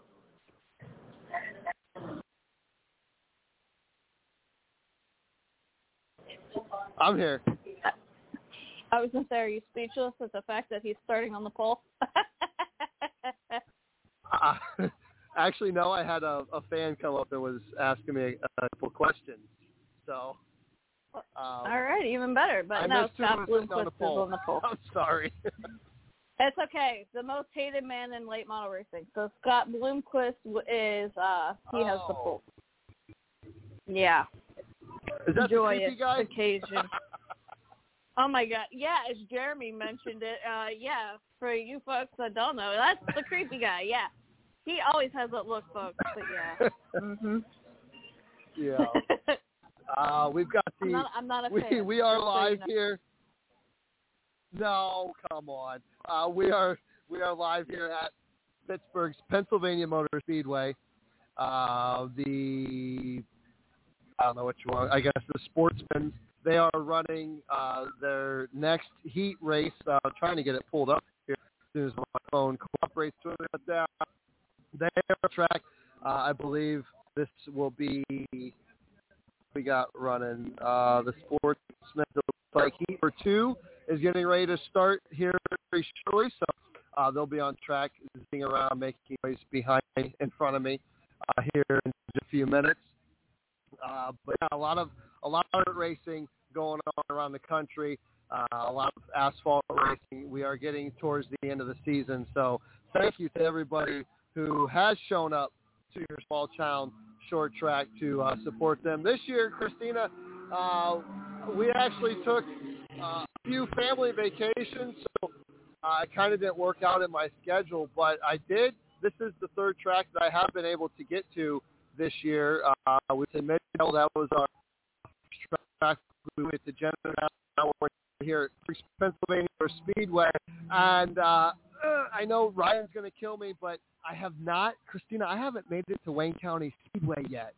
I'm here. I was going to say, are you speechless at the fact that he's starting on the pole? uh, actually, no. I had a, a fan come up and was asking me a couple questions. So, um, all right, even better. But I no, Scott Bloomquist on is on the pole. I'm sorry. It's okay. The most hated man in late model racing. So Scott Bloomquist is uh, he oh. has the pole. Yeah. Is that Joyous the creepy guy? occasion. Oh my God! Yeah, as Jeremy mentioned it. Uh, yeah, for you folks that don't know, that's the creepy guy. Yeah, he always has that look, folks. But yeah. Mhm. Yeah. Uh, we've got the. I'm not, I'm not a we fan, we are so live you know. here. No, come on. Uh, we are we are live here at Pittsburgh's Pennsylvania Motor Speedway. Uh, the I don't know what you want. I guess the Sportsmen. They are running uh, their next heat race. Uh, trying to get it pulled up here. soon as my phone cooperates with it. But uh, they are on track. Uh, I believe this will be we got running. Uh, the Sportsman looks like Heat for two is getting ready to start here very shortly. So uh, they'll be on track, zipping around, making noise behind me, in front of me uh, here in just a few minutes. Uh, but yeah, a lot of a lot of racing going on around the country. Uh, a lot of asphalt racing. We are getting towards the end of the season, so thank you to everybody who has shown up to your small town short track to uh, support them. This year, Christina, uh, we actually took uh, a few family vacations, so uh, it kind of didn't work out in my schedule, but I did. This is the third track that I have been able to get to this year. Uh, we in Midvale, that was our track. We went to Jenner. Now we're here at Pennsylvania Speedway, and uh, I know Ryan's going to kill me, but I have not, Christina, I haven't made it to Wayne County Speedway yet.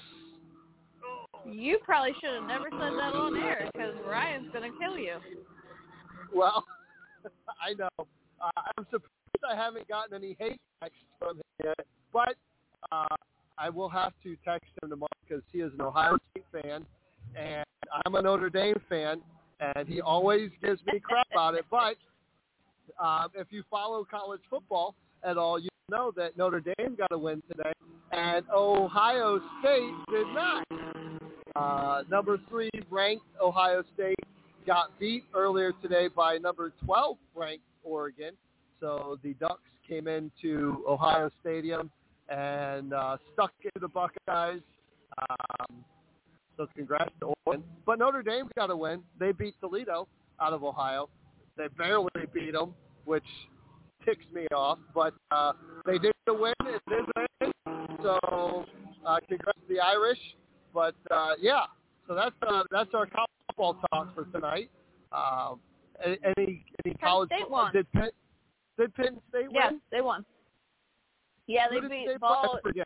You probably should have never said that on air because Ryan's going to kill you. Well, I know. Uh, I'm surprised I haven't gotten any hate texts from him yet, but uh, I will have to text him tomorrow because he is an Ohio State fan, and I'm a Notre Dame fan, and he always gives me crap about it. But um, if you follow college football at all, you know that Notre Dame got a win today, and Ohio State did not. Uh, number three ranked Ohio State got beat earlier today by number twelve ranked Oregon. So the Ducks came into Ohio Stadium and uh, stuck into the Buckeyes. Um, so congrats to Oregon. But Notre Dame got a win. They beat Toledo out of Ohio. They barely beat them, which ticks me off. But uh, they did win. It is a win. So uh, congrats to the Irish. But uh, yeah, so that's uh, that's our college football talk for tonight. Um, any any Penn college State won. Did Penn, did Penn State Yeah, win? they won. Yeah, they Who did beat they Ball, play?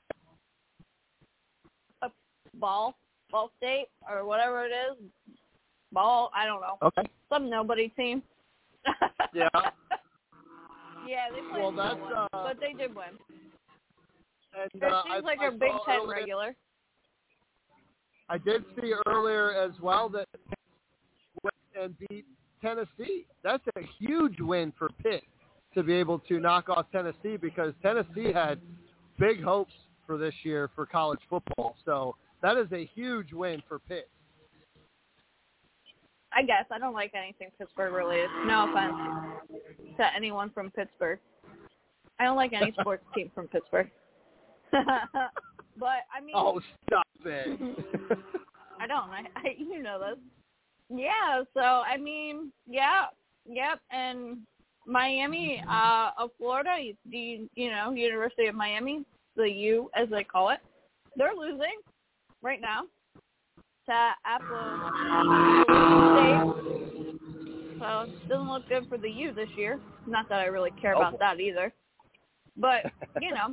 uh, Ball, Ball State, or whatever it is. Ball, I don't know. Okay. Some nobody team. Yeah. Yeah, they played Well, no that's, one, uh, but they did win. And It uh, seems I, like I a Big saw Ten earlier, regular. I did see earlier as well that went and beat Tennessee. That's a huge win for Pitt to be able to knock off Tennessee because Tennessee had big hopes for this year for college football. So that is a huge win for Pitt. I guess. I don't like anything Pittsburgh related. No offense to anyone from Pittsburgh. I don't like any sports team from Pittsburgh. But, I mean... Oh, stop it. I don't. I, I you know this. Yeah, so, I mean, yeah, yep, and Miami uh, of Florida, the, you know, University of Miami, the U, as they call it, they're losing right now to Appalachian State. So it doesn't look good for the U this year. Not that I really care about Oh. that either. But, you know.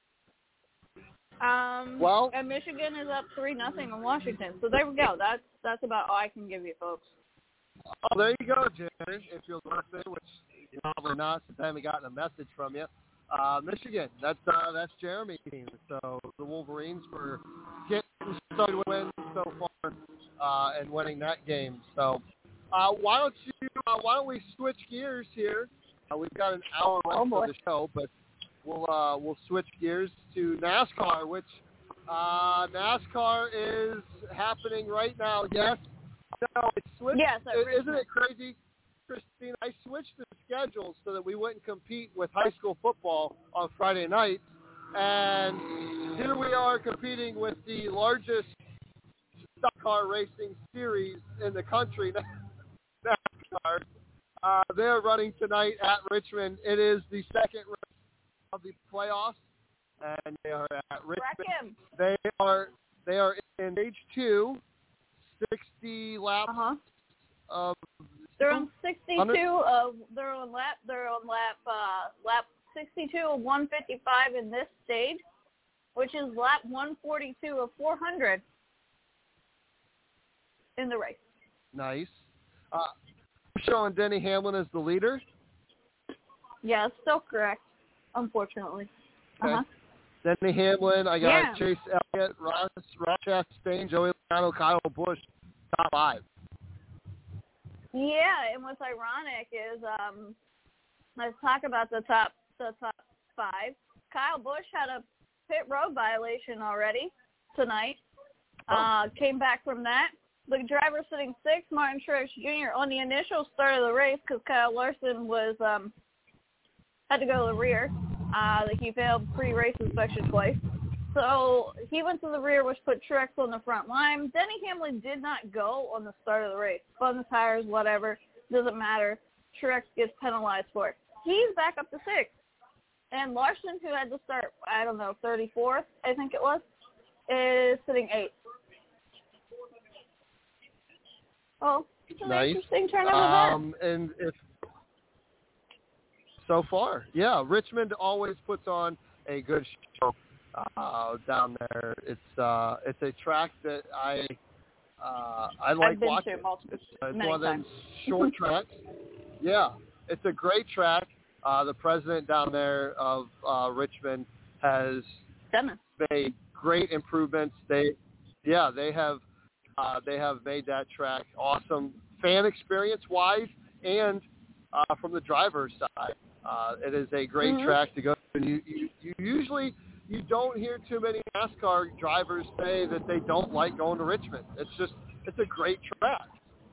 Um, Well- and Michigan is up three nothing in Washington. So there we go. That's that's about all I can give you, folks. Oh, there you go, Jerry, if you're listening, which you're probably not since I haven't gotten a message from you. Uh, Michigan, that's uh, that's Jeremy's team. So the Wolverines were getting started wins so far uh, and winning that game. So uh, why don't you? Uh, why don't we switch gears here? Uh, we've got an hour left Oh, boy. of the show, but we'll uh, we'll switch gears to NASCAR, which uh, NASCAR is happening right now. Yes. No, I switched. Yes, at Isn't Richmond. it crazy, Christine? I switched the schedules so that we wouldn't compete with high school football on Friday nights, and here we are competing with the largest stock car racing series in the country, NASCAR. Uh, they're running tonight at Richmond. It is the second race of the playoffs, and they are at Wreck Richmond. him. They are they are in stage two. sixty laps Uh-huh. of They're on sixty-two of they're on lap they're on lap uh lap sixty-two of one fifty-five in this stage, which is lap one forty-two of four hundred in the race. nice. Uh, showing Denny Hamlin as the leader. Yeah, it's still correct, unfortunately. Okay. Uh-huh. Denny Hamlin, I got Yeah. Chase Elliott, Ross, Ross Chastain, Joey Logano, Kyle Busch, top five. Yeah, and what's ironic is, um, let's talk about the top the top five. Kyle Busch had a pit road violation already tonight. Oh. Uh, came back from that. The driver sitting sixth, Martin Truex Junior, on the initial start of the race because Kyle Larson was um, had to go to the rear. Uh, he failed pre-race inspection twice. So he went to the rear, which put Truex on the front line. Denny Hamlin did not go on the start of the race. Spun the tires, whatever. Doesn't matter. Truex gets penalized for it. He's back up to sixth. And Larson, who had to start, I don't know, thirty-fourth, I think it was, is sitting eighth. Oh, it's an Nice. interesting turn of Um, events. and if so far, yeah, Richmond always puts on a good show uh, down there. It's uh, it's a track that I uh, I like I've been watching. to multiple, It's, uh, it's many one of them times. short tracks. Yeah, it's a great track. Uh, the president down there of uh, Richmond has Dennis. made great improvements. They, yeah, they have uh, they have made that track awesome, fan experience wise, and uh, from the driver's side, uh, it is a great Mm-hmm. track to go. And you, you, you usually you don't hear too many NASCAR drivers say that they don't like going to Richmond. It's just it's a great track.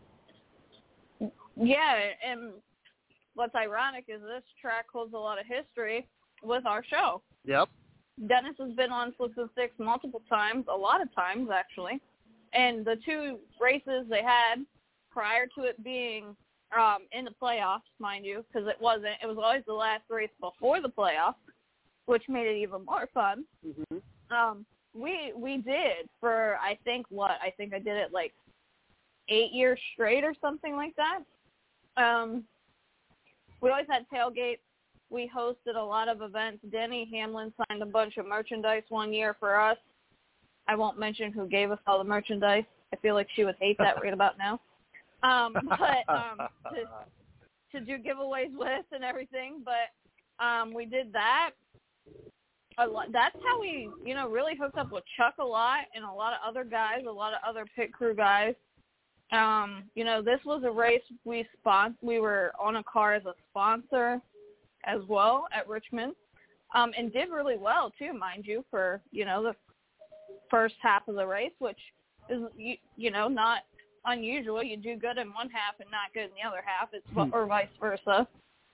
Yeah, and what's ironic is this track holds a lot of history with our show. Yep. Dennis has been on Slips and Sticks multiple times, a lot of times actually. And the two races they had prior to it being um, in the playoffs, mind you, because it wasn't. It was always the last race before the playoffs, which made it even more fun. Mm-hmm. Um, we we did for, I think, what? I think I did it like eight years straight or something like that. Um, we always had tailgates. We hosted a lot of events. Denny Hamlin signed a bunch of merchandise one year for us. I won't mention who gave us all the merchandise. I feel like she would hate that right about now. Um, but um, to, to do giveaways with and everything. But um, we did that. A lot, that's how we, you know, really hooked up with Chuck a lot and a lot of other guys, a lot of other pit crew guys. Um, you know, this was a race we spon- we were on a car as a sponsor as well at Richmond, um, and did really well too, mind you, for, you know, the first half of the race, which is, you, you know, not unusual. You do good in one half and not good in the other half, it's Hmm. or vice versa.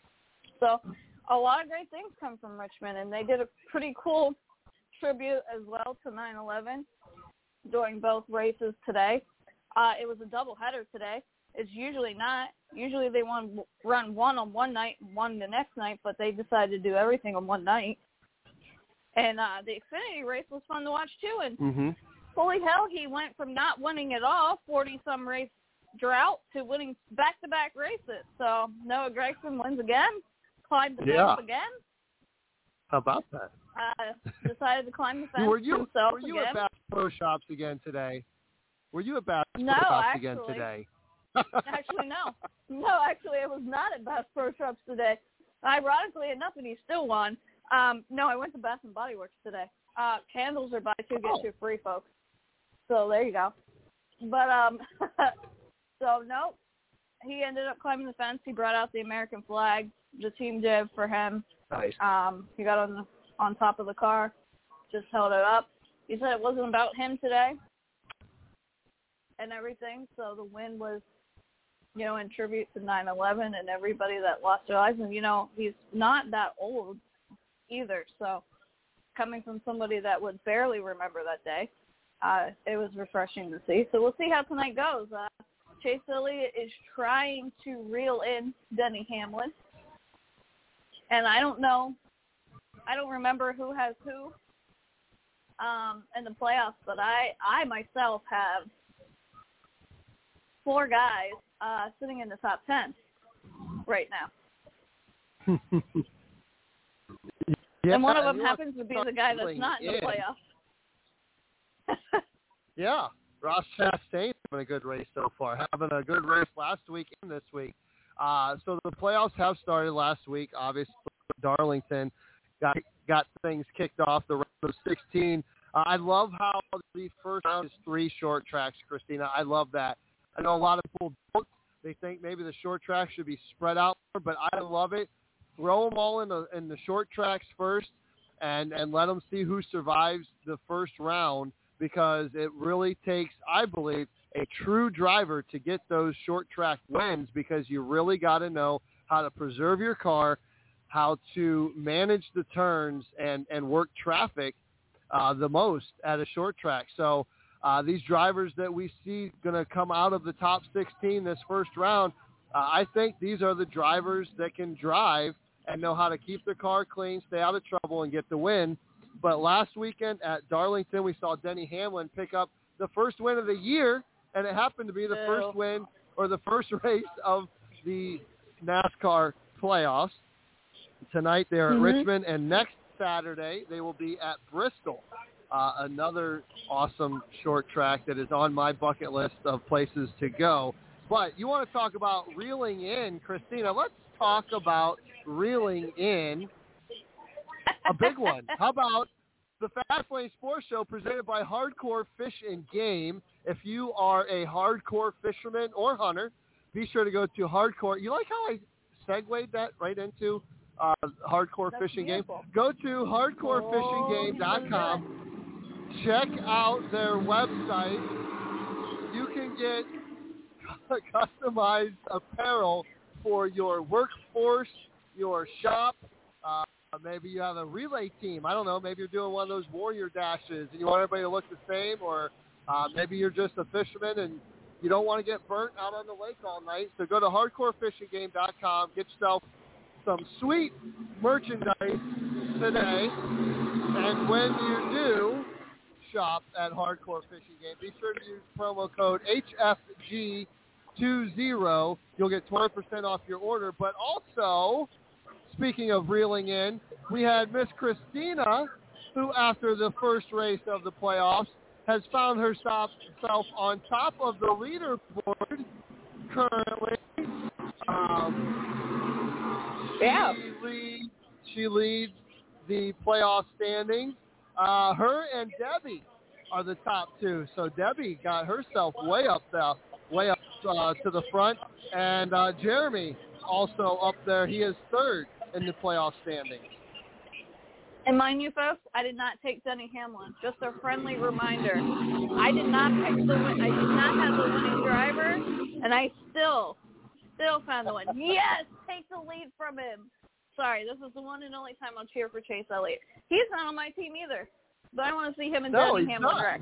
So a lot of great things come from Richmond, and they did a pretty cool tribute as well to nine eleven during both races today. Uh, it was a doubleheader today. It's usually not. Usually they want run one on one night and one the next night, but they decided to do everything on one night. And uh, the Xfinity race was fun to watch too. And Mm-hmm. holy hell, he went from not winning at all, forty-some race drought, to winning back-to-back races. So Noah Gragson wins again, climbed the Yeah. fence again. How about that? Uh, decided to climb the fence Were you himself were you again. at Bass Pro Shops again today? Were you at Bass No, Pro Shops actually. again today? Actually, no. No, actually, I was not at Bass Pro Shops today. Ironically enough, and he still won. Um, no, I went to Bath and Body Works today. Uh, candles are buy two, get Oh. two free, folks. So there you go. But, um, so, no, he ended up climbing the fence. He brought out the American flag. The team did for him. Nice. Um, he got on on top of the car, just held it up. He said it wasn't about him today and everything. So the win was, you know, in tribute to nine eleven and everybody that lost their lives. And, you know, he's not that old either. So coming from somebody that would barely remember that day, uh, it was refreshing to see. So we'll see how tonight goes. Uh, Chase Elliott is trying to reel in Denny Hamlin. And I don't know, I don't remember who has who um, in the playoffs, but I, I myself have four guys uh, sitting in the top ten right now. Yeah, and one of and them you happens to be the guy that's feeling not in the in. playoffs. Yeah, Ross Chastain having a good race so far, having a good race last week and this week. Uh, so the playoffs have started last week. Obviously, Darlington got got things kicked off the round of sixteen. Uh, I love how the first round is three short tracks, Christina. I love that. I know a lot of people don't. They think maybe the short tracks should be spread out more, but I love it. Throw them all in the in the short tracks first, and and let them see who survives the first round, because it really takes, I believe, a true driver to get those short track wins, because you really got to know how to preserve your car, how to manage the turns, and, and work traffic uh, the most at a short track. So uh, these drivers that we see going to come out of the top sixteen this first round, uh, I think these are the drivers that can drive and know how to keep their car clean, stay out of trouble, and get the win. But last weekend at Darlington, we saw Denny Hamlin pick up the first win of the year, and it happened to be the Ew. first win or the first race of the NASCAR playoffs. Tonight they're Mm-hmm. at Richmond, and next Saturday they will be at Bristol, uh, another awesome short track that is on my bucket list of places to go. But you want to talk about reeling in, Christina, let's talk about reeling in a big one. How about the Fast Lane Sports Show presented by Hardcore Fish and Game? If you are a hardcore fisherman or hunter, be sure to go to Hardcore. You like how I segued that right into uh, Hardcore That's Fish and beautiful. Game? Go to hardcore fishing game dot com. Check out their website. You can get customized apparel for your workforce, your shop. Uh, maybe you have a relay team. I don't know. Maybe you're doing one of those warrior dashes and you want everybody to look the same, or uh, maybe you're just a fisherman and you don't want to get burnt out on the lake all night. So go to hardcore fishing game dot com. Get yourself some sweet merchandise today. And when you do shop at Hardcore Fishing Game, be sure to use promo code H F G twenty. You'll get twenty percent off your order. But also, speaking of reeling in, we had Miss Christina, who after the first race of the playoffs has found herself on top of the leaderboard currently. Um, Yeah. She leads, she leads the playoff standings. Uh, her and Debbie are the top two. So Debbie got herself way up there, way up uh, to the front. And uh, Jeremy also up there. He is third in the playoff standings. And mind you, folks, I did not take Denny Hamlin. Just a friendly reminder. I did not pick the win. I did not have the winning driver, and I still, still found the win. Yes, take the lead from him. Sorry, this is the one and only time I'll cheer for Chase Elliott. He's not on my team either, but I want to see him and No, Denny he's Hamlin not. wreck.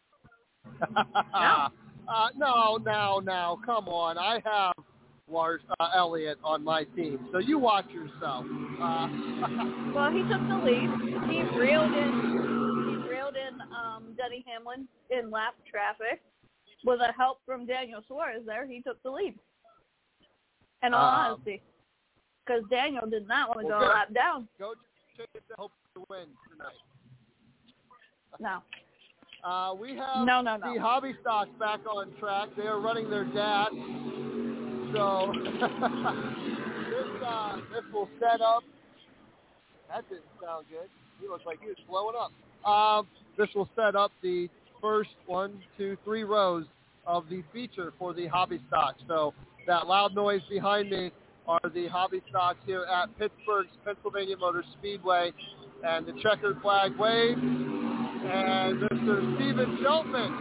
no. Uh, no, no, no. Come on. I have Lars uh, Elliott on my team, so you watch yourself. Uh, Well, he took the lead. He reeled in. He reeled in um, Denny Hamlin in lap traffic with a help from Daniel Suarez. There, he took the lead. In all Um, honesty, because Daniel did not want to well, go a good. lap down. Go check it out. Hope to win tonight. No, Uh, we have no, no, no. the hobby stocks back on track. They are running their dash. So this uh, this will set up. That didn't sound good. He looked like he was blowing up. Um, this will set up the first one, two, three rows of the feature for the hobby stocks. So that loud noise behind me are the hobby stocks here at Pittsburgh's Pennsylvania Motor Speedway, and the checkered flag waves. And Mister Stephen Sheltman.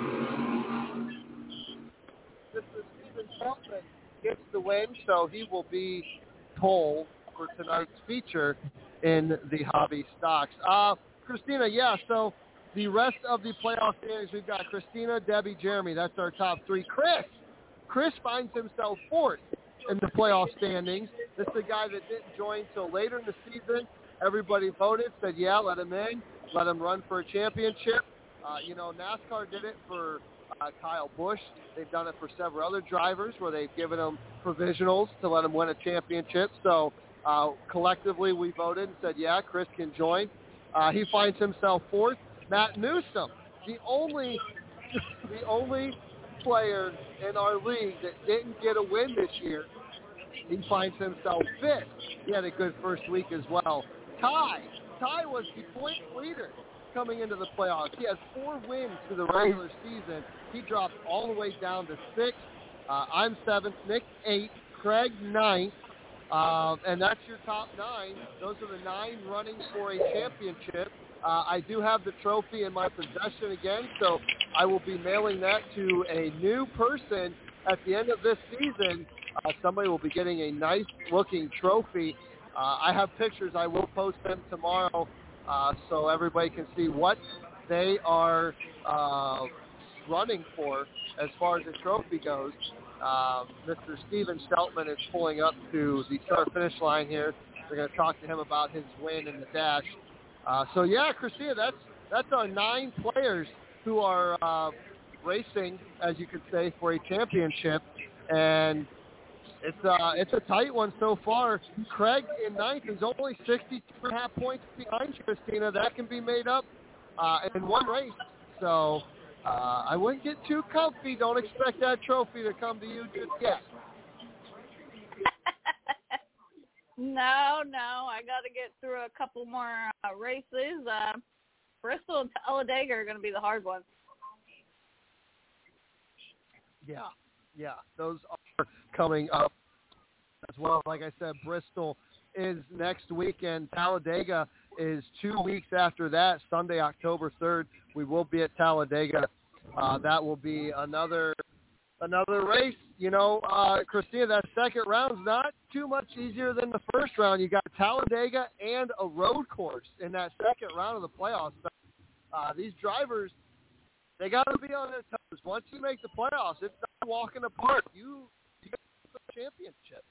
Mister Stephen Sheltman gets the win, so he will be pole for tonight's feature in the hobby stocks. Uh, Christina, yeah, so the rest of the playoff standings, we've got Christina, Debbie, Jeremy. That's our top three. Chris. Chris finds himself fourth in the playoff standings. This is the guy that didn't join till later in the season. Everybody voted, said, yeah, let him in. Let him run for a championship. Uh, you know, NASCAR did it for uh, Kyle Busch. They've done it for several other drivers where they've given them provisionals to let them win a championship. So uh, collectively we voted and said, yeah, Chris can join. Uh, he finds himself fourth. Matt Newsom, the only, the only player in our league that didn't get a win this year, he finds himself fifth. He had a good first week as well. Ty, Ty was the point leader coming into the playoffs. He has four wins through the regular season. He dropped all the way down to sixth. Uh, I'm seventh, Nick eighth, Craig ninth, uh, and that's your top nine. Those are the nine running for a championship. Uh, I do have the trophy in my possession again, so I will be mailing that to a new person at the end of this season. Uh, somebody will be getting a nice-looking trophy. Uh, I have pictures. I will post them tomorrow uh, so everybody can see what they are uh, running for as far as the trophy goes. Uh, Mister Steven Steltman is pulling up to the start-finish line here. We're going to talk to him about his win in the dash. Uh, so, yeah, Christina, that's that's our nine players who are uh, racing, as you could say, for a championship. And it's uh, it's a tight one so far. Craig in ninth is only sixty-two and a half points behind you, Christina. That can be made up uh, in one race. So uh, I wouldn't get too comfy. Don't expect that trophy to come to you just yet. No, no, I got to get through a couple more uh, races. Uh, Bristol and Talladega are going to be the hard ones. Yeah, yeah, those are coming up as well. Like I said, Bristol is next weekend. Talladega is two weeks after that, Sunday, October third. We will be at Talladega. Uh, that will be another another race. You know, uh, Christina, that second round's not too much easier than the first round. You got Talladega and a road course in that second round of the playoffs. Uh, these drivers, they got to be on their toes. Once you make the playoffs, it's not walking apart. You, you get the championship.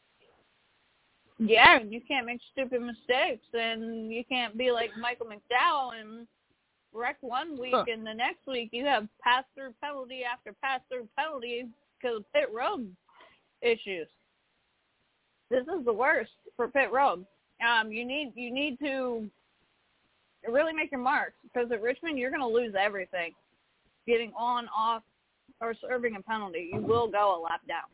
Yeah, you can't make stupid mistakes, and you can't be like Michael McDowell and wreck one week, huh. and the next week you have pass-through penalty after pass-through penalty because of pit road issues. This is the worst for pit road. Um, you need you need to really make your marks, because at Richmond you're going to lose everything. Getting on, off, or serving a penalty, you will go a lap down.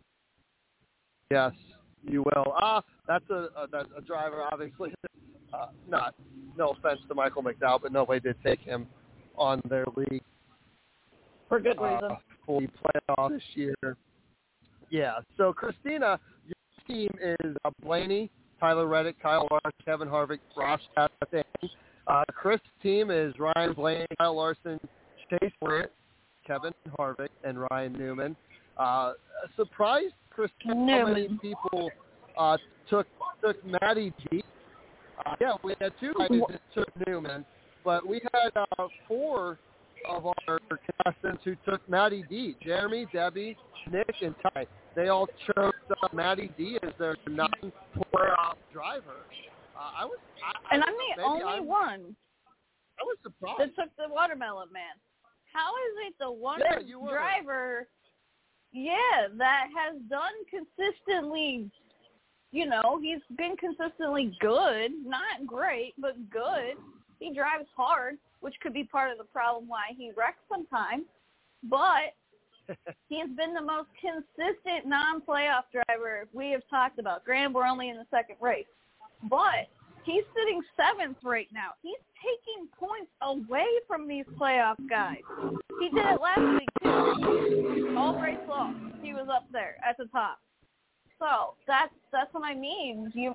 Yes, you will. Ah, that's a, a that's a driver, obviously. Uh, not no offense to Michael McDowell, but nobody did take him on their league for good uh, reason for the playoff this year. Yeah. So Christina, your team is uh, Blaney, Tyler Reddick, Kyle Larson, Kevin Harvick, Ross Chastain. Uh, Chris' team is Ryan Blaney, Kyle Larson, Chase Grant, Kevin Harvick, and Ryan Newman. Uh, surprised, Chris, how many people uh, took took Matty G. Uh, yeah, we had two guys that took Newman, but we had uh, four of our contestants who took Matty D. Jeremy, Debbie, Nick, and Ty. They all chose uh, Matty D as their non-playoff driver. Uh, I was, I, and I I'm the know, only I'm, one I was surprised. that took the Watermelon Man. How is it the one yeah, you driver, yeah, that has done consistently, you know, he's been consistently good, not great, but good. He drives hard, which could be part of the problem why he wrecks sometimes, but he has been the most consistent non-playoff driver we have talked about. Granted, we're only in the second race, but he's sitting seventh right now. He's taking points away from these playoff guys. He did it last week, too. All race long, he was up there at the top. So that's that's what I mean. You,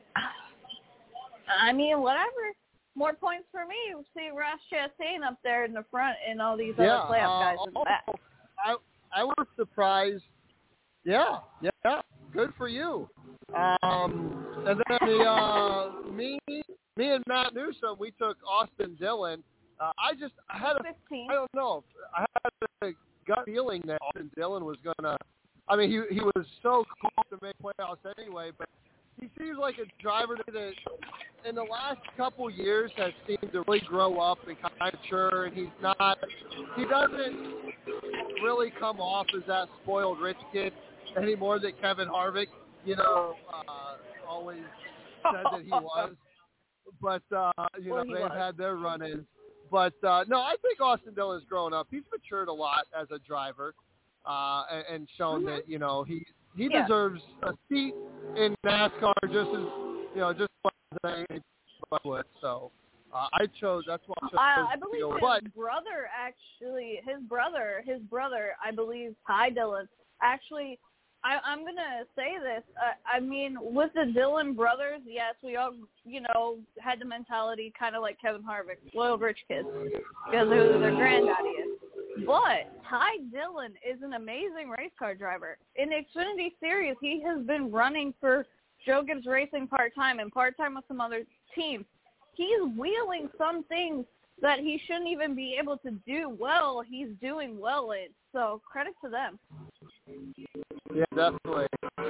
I mean, whatever. More points for me. We'll see Ross Chastain up there in the front and all these yeah, other playoff guys uh, in the back. I I was surprised. Yeah, yeah, good for you. Um, and then the uh, me, me and Matt Newsom, we took Austin Dillon. Uh, I just I had a fifteen. I don't know. I had a gut feeling that Austin Dillon was gonna. I mean, he he was so close to make playoffs anyway, but he seems like a driver that in the last couple years has seemed to really grow up and kind of mature, and he's not. He doesn't really come off as that spoiled rich kid any more that Kevin Harvick, you know, uh, always said that he was. But, uh, you well, know, they've was. had their run-ins. But, uh, no, I think Austin Dillon's grown up. He's matured a lot as a driver uh, and, and shown mm-hmm. that, you know, he, he Yeah. deserves a seat in NASCAR just as you know, just as anybody would. So uh, I chose. That's why I chose. I, I to believe go. his But brother actually, his brother, his brother, I believe, Ty Dillon, actually, I, I'm going to say this. Uh, I mean, with the Dillon brothers, yes, we all, you know, had the mentality kind of like Kevin Harvick, loyal rich kids, because of who their granddaddy is. But Ty Dillon is an amazing race car driver. In the Xfinity Series, he has been running for Joe Gibbs Racing part-time and part-time with some other teams. He's wheeling some things that he shouldn't even be able to do well. He's doing well in. So credit to them. yeah, definitely.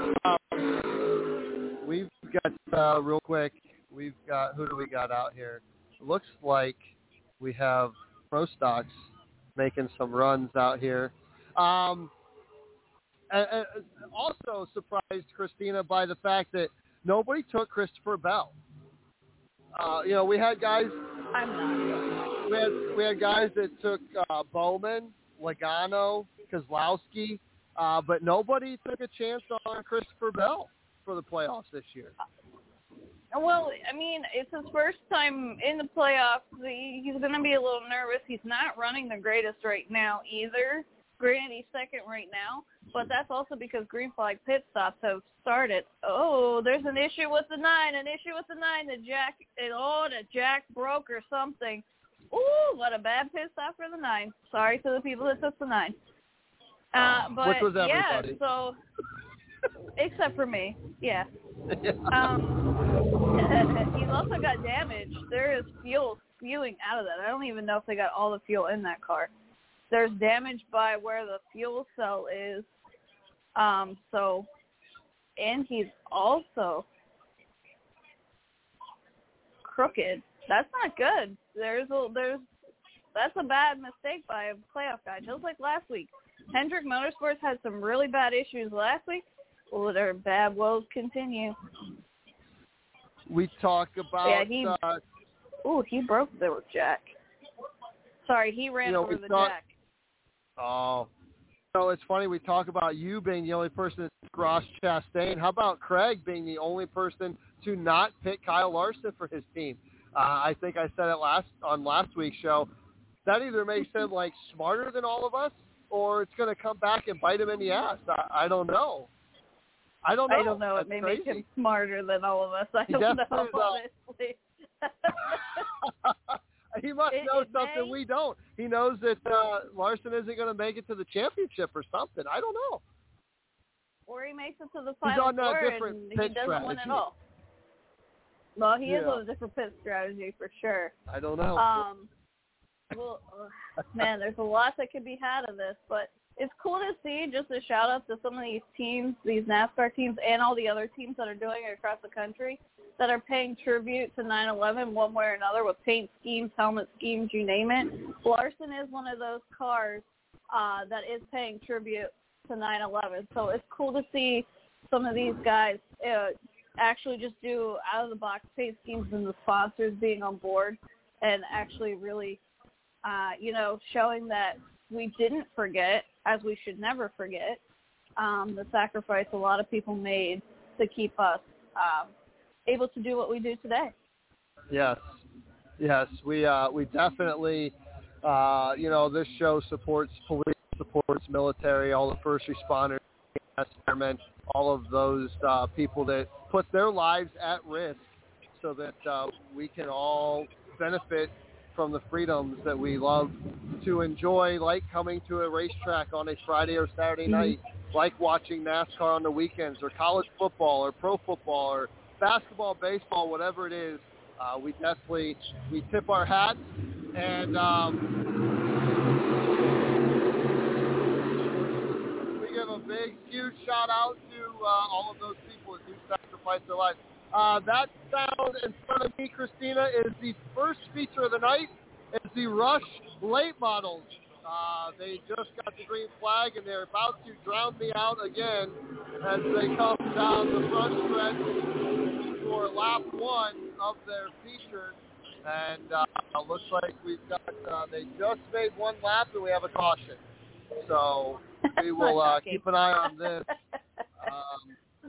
Um, we've got uh, real quick. We've got who do we got out here? It looks like we have Pro Stocks making some runs out here. Um, and, and also surprised Christina by the fact that nobody took Christopher Bell. Uh, you know, we had guys. I'm not. We had we had guys that took uh, Bowman, Logano, Kozlowski, uh, but nobody took a chance on Christopher Bell for the playoffs this year. Well, I mean, it's his first time in the playoffs. He, he's going to be a little nervous. He's not running the greatest right now either. Granted, he's second right now, but that's also because green flag pit stops have started. Oh, there's an issue with the nine, an issue with the nine. The jack, it, oh, the jack broke or something. Ooh, what a bad pit stop for the nine. Sorry to the people that took the nine. Uh, but Which was everybody. Yeah, so except for me, yeah. Um, he's also got damage. There is fuel spewing out of that. I don't even know if they got all the fuel in that car. There's damage by where the fuel cell is. Um, so, and he's also crooked. That's not good. There's a, there's that's a bad mistake by a playoff guy, just like last week. Hendrick Motorsports had some really bad issues last week. Well, their bad woes continue. We talk about. Yeah, he. Uh, ooh, he broke the jack. Sorry, he ran you know, over we the talk, jack. Oh, so it's funny we talk about you being the only person to pick Ross Chastain. How about Craig being the only person to not pick Kyle Larson for his team? Uh, I think I said it last on last week's show. That either makes him like smarter than all of us, or it's going to come back and bite him in the ass. I, I don't know. I don't know. I don't know. That's it may crazy. make him smarter than all of us. I He don't know, definitely honestly. He must It- know it something may. we don't. He knows that uh, Larson isn't going to make it to the championship or something. I don't know. Or he makes it to the He's final on that four different and he pit doesn't win strategy. at all. Well, he is Yeah. on a different pit strategy for sure. I don't know. Um, well, uh, man, there's a lot that could be had of this, but it's cool to see. Just a shout out to some of these teams, these NASCAR teams, and all the other teams that are doing it across the country that are paying tribute to nine eleven one way or another with paint schemes, helmet schemes, you name it. Larson is one of those cars uh, that is paying tribute to nine eleven. So it's cool to see some of these guys uh, actually just do out-of-the-box paint schemes and the sponsors being on board and actually really, uh, you know, showing that we didn't forget, as we should never forget, um, the sacrifice a lot of people made to keep us um, able to do what we do today. Yes, yes, we uh, we definitely, uh, you know, this show supports police, supports military, all the first responders, firemen, all of those uh, people that put their lives at risk so that uh, we can all benefit from the freedoms that we love to enjoy, like coming to a racetrack on a Friday or Saturday night, mm-hmm. like watching NASCAR on the weekends, or college football, or pro football, or basketball, baseball, whatever it is. Uh, we definitely we tip our hats, and um, we give a big, huge shout out to uh, all of those people that do sacrifice their lives. Uh, that sound in front of me, Christina, is the first feature of the night. It's the Rush Late Models. Uh, they just got the green flag, and they're about to drown me out again as they come down the front stretch for lap one of their feature. And uh, it looks like we've got, uh, they just made one lap, and we have a caution. So we will uh, keep an eye on this. Uh,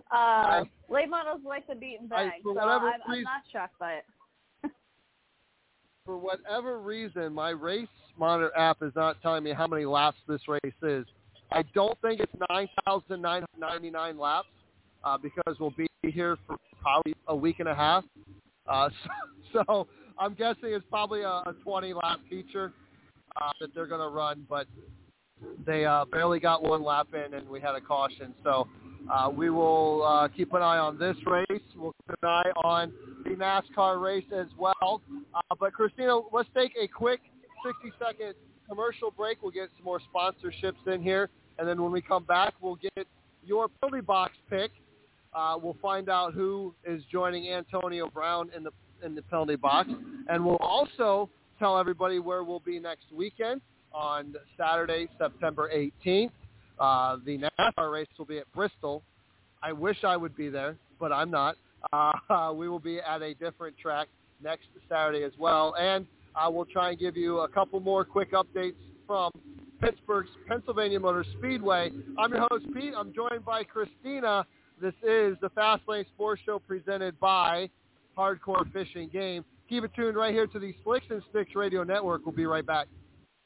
Uh, late models like the beaten bag, I, for so whatever I'm, I'm reason, not shocked by it. For whatever reason, my race monitor app is not telling me how many laps this race is. I don't think it's nine thousand nine hundred ninety-nine laps uh, because we'll be here for probably a week and a half. Uh, so, so I'm guessing it's probably a, a twenty-lap feature uh, that they're going to run, but they uh, barely got one lap in, and we had a caution. So uh, we will uh, keep an eye on this race. We'll keep an eye on the NASCAR race as well. Uh, but, Christina, let's take a quick sixty-second commercial break. We'll get some more sponsorships in here. And then when we come back, we'll get your penalty box pick. Uh, we'll find out who is joining Antonio Brown in the in the penalty box. And we'll also tell everybody where we'll be next weekend on Saturday, September eighteenth. Uh, the NASCAR race will be at Bristol. I wish I would be there, but I'm not. Uh, we will be at a different track next Saturday as well. And uh, we'll try and give you a couple more quick updates from Pittsburgh's Pennsylvania Motor Speedway. I'm your host, Pete. I'm joined by Christina. This is the Fast Lane Sports Show presented by Hardcore Fishing Game. Keep it tuned right here to the Slicks and Sticks Radio Network. We'll be right back.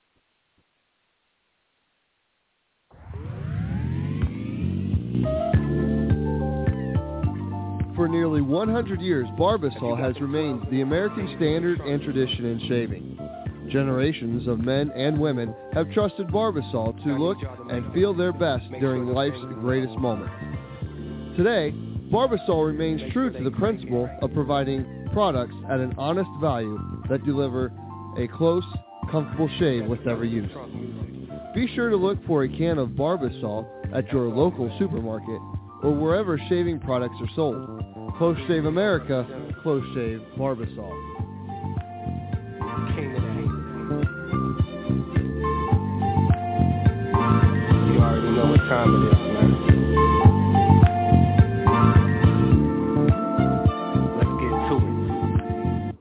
For nearly one hundred years, Barbasol has remained the American standard and tradition in shaving. Generations of men and women have trusted Barbasol to look and feel their best during life's greatest moments. Today, Barbasol remains true to the principle of providing products at an honest value that deliver a close, comfortable shave with every use. Be sure to look for a can of Barbasol at your local supermarket or wherever shaving products are sold. Close Shave America, Close Shave Barbasol. King of that. You already know what time it is, man. Let's get to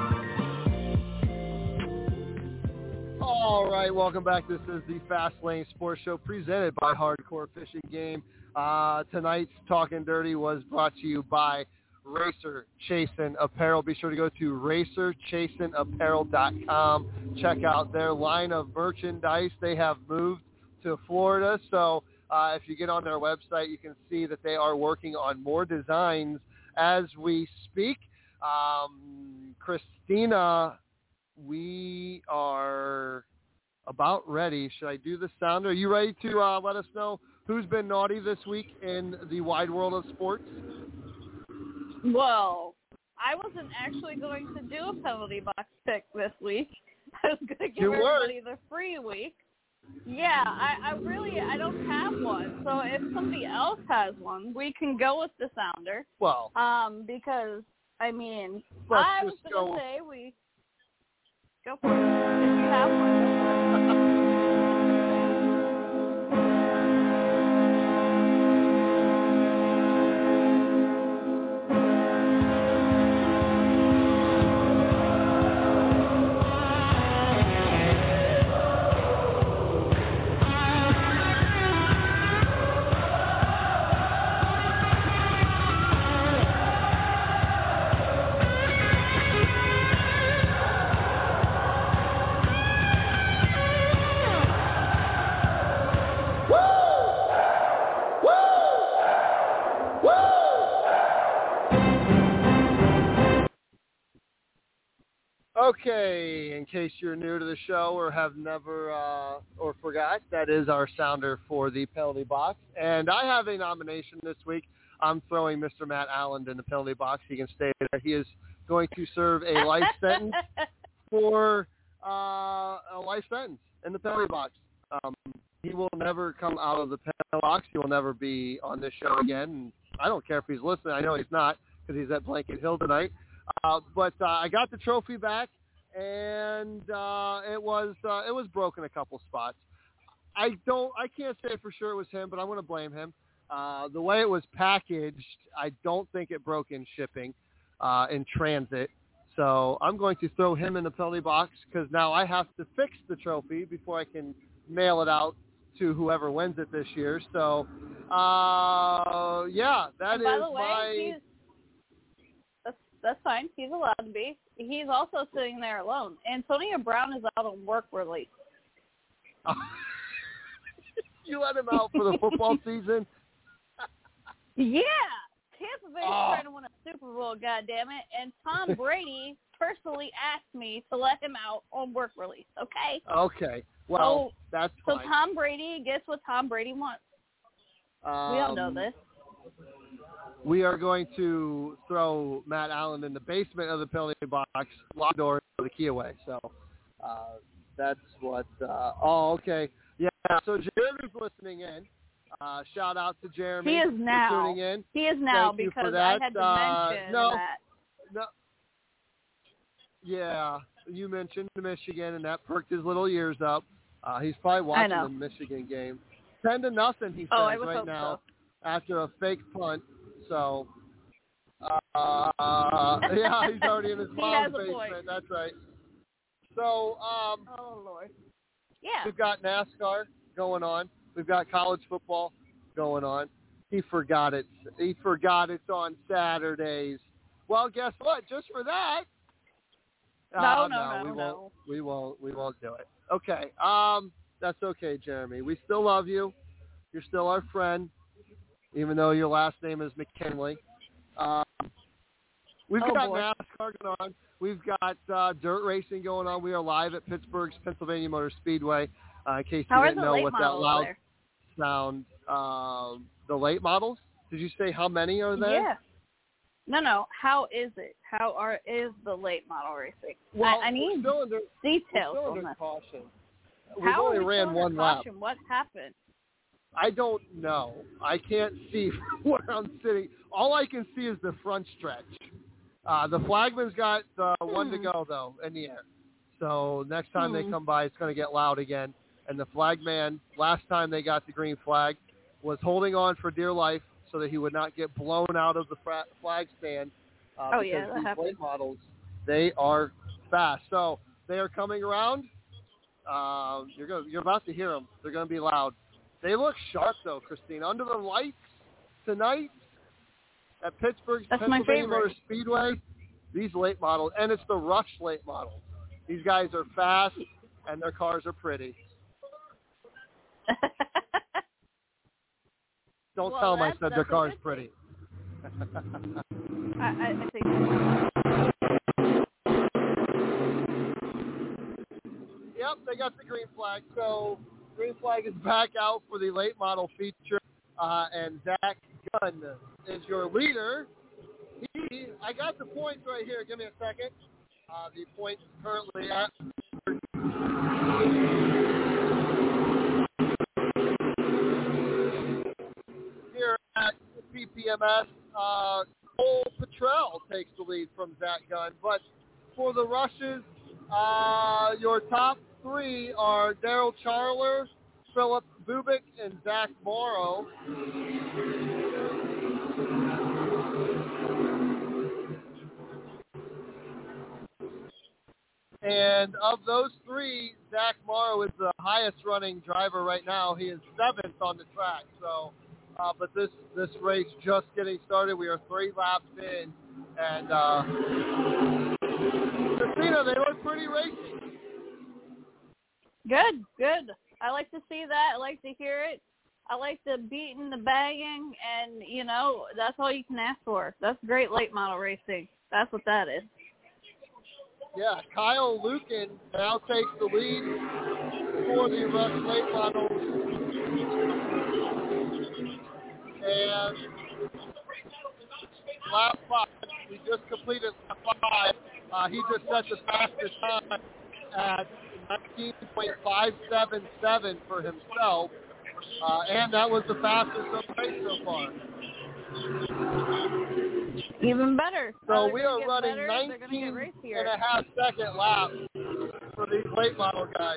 it. All right, welcome back. This is the Fast Lane Sports Show presented by Hardcore Fishing Game. Uh, tonight's Talking Dirty was brought to you by Racer Chasin Apparel. Be sure to go to racer chasin apparel dot com. Check out their line of merchandise. They have moved to Florida, so uh, if you get on their website, you can see that they are working on more designs as we speak. Um, Christina, we are about ready. Should I do the sounder? Are you ready to uh, let us know who's been naughty this week in the wide world of sports? Well, I wasn't actually going to do a penalty box pick this week. I was going to give You everybody were. the free week. Yeah, I, I really, I don't have one. So if somebody else has one, we can go with the sounder. Well, Um, because, I mean, Let's I was just going go- to say we go for it if you have one. Okay, in case you're new to the show or have never uh, or forgot, that is our sounder for the penalty box. And I have a nomination this week. I'm throwing Mister Matt Allen in the penalty box. He can stay there. He is going to serve a life sentence for uh, a life sentence in the penalty box. Um, he will never come out of the penalty box. He will never be on this show again. And I don't care if he's listening. I know he's not because he's at Blanket Hill tonight. Uh, but uh, I got the trophy back, and uh, it was uh, it was broken a couple spots. I don't I can't say for sure it was him, but I'm going to blame him. Uh, the way it was packaged, I don't think it broke in shipping, uh, in transit. So I'm going to throw him in the penalty box because now I have to fix the trophy before I can mail it out to whoever wins it this year. So Uh, yeah, that and is by the way, my. he's, that's, that's fine. He's allowed to be. He's also sitting there alone. Antonio Brown is out on work release. You let him out for the football season? Yeah. Tampa Bay's Oh. trying to win a Super Bowl, goddammit, and Tom Brady personally asked me to let him out on work release, okay? Okay. Well, so, that's so fine. Tom Brady gets what Tom Brady wants. Um, We all know this. We are going to throw Matt Allen in the basement of the penalty box, lock the door, and throw the key away. So uh, that's what. Uh, oh, okay. Yeah. So Jeremy's listening in. Uh, shout out to Jeremy. He is for now. tuning in. He is now Thank you for because that. I had to Uh, mention no, that. No. Yeah, you mentioned Michigan, and that perked his little ears up. Uh, he's probably watching know. the Michigan game. Ten to nothing, he says Oh, I would right hope now so. after a fake punt. So, uh, yeah, he's already in his He mom's has a basement. point. That's right. So, um, Oh, Lord. Yeah. we've got NASCAR going on. We've got college football going on. He forgot it. He forgot it's on Saturdays. Well, guess what? Just for that. No, uh, no, no, we won't. no. We won't. We won't do it. Okay. Um, that's okay, Jeremy. We still love you. You're still our friend, even though your last name is McKinley. Um, we've Oh, got boy. NASCAR going on. We've got uh, dirt racing going on. We are live at Pittsburgh's Pennsylvania Motor Speedway. Uh, in case How you are didn't the know late what that models loud there? sound. Um, the late models. Did you say how many are there? Yeah. No, no. How is it? How are is the late model racing? Well, I, I we're need still under, details we're still on under this. caution. We've How only are we ran still one under lap. caution? What happened? I don't know. I can't see where I'm sitting. All I can see is the front stretch. Uh, the flagman's got uh, one to Hmm. go, though, in the air. So next time they Hmm. come by, it's going to get loud again. And the flagman, last time they got the green flag, was holding on for dear life so that he would not get blown out of the fra- flag stand. Uh, Oh, because yeah, that these happened. late models, they are fast. So they are coming around. Uh, you're going you're about to hear them. They're going to be loud. They look sharp, though, Christine. Under the lights tonight at Pittsburgh's That's my Pennsylvania Motor favorite. Speedway, these late models, and it's the Rush late models. These guys are fast, and their cars are pretty. Don't Well, tell them I that's- said their that's a car's good pretty. I, I, I think. Yep, they got the green flag. So green flag is back out for the late model feature, uh, and Zach Gunn is your leader. He, I got the points right here. Give me a second. Uh, the points currently at here at P P M S. Uh, Cole Petrell takes the lead from Zach Gunn, but for the rushes, uh, your top three are Daryl Charler, Philip Bubik, and Zach Morrow. And of those three, Zach Morrow is the highest running driver right now. He is seventh on the track. So, uh, but this this race just getting started. We are three laps in, and uh, Christina, they look pretty racy. Good, good. I like to see that. I like to hear it. I like the beating, the banging, and, you know, that's all you can ask for. That's great late model racing. That's what that is. Yeah, Kyle Lukin now takes the lead for the Rush late models. And lap five, we just completed lap five. Uh, he just set the fastest time at nineteen point five seven seven for himself. Uh, and that was the fastest of the race so far. Even better. So As we they are get running better, they're gonna nineteen get racier. and a half second laps for these late model guys.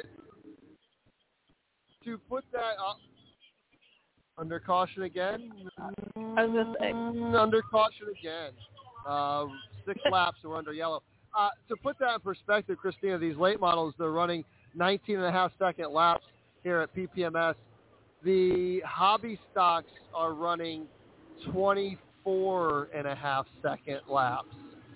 To put that up, under caution again. I was gonna say. Mm, Under caution again. Uh, six laps are under yellow. Uh, to put that in perspective, Christina, these late models, they're running nineteen and a half second laps here at P P M S. The hobby stocks are running twenty-four and a half second laps.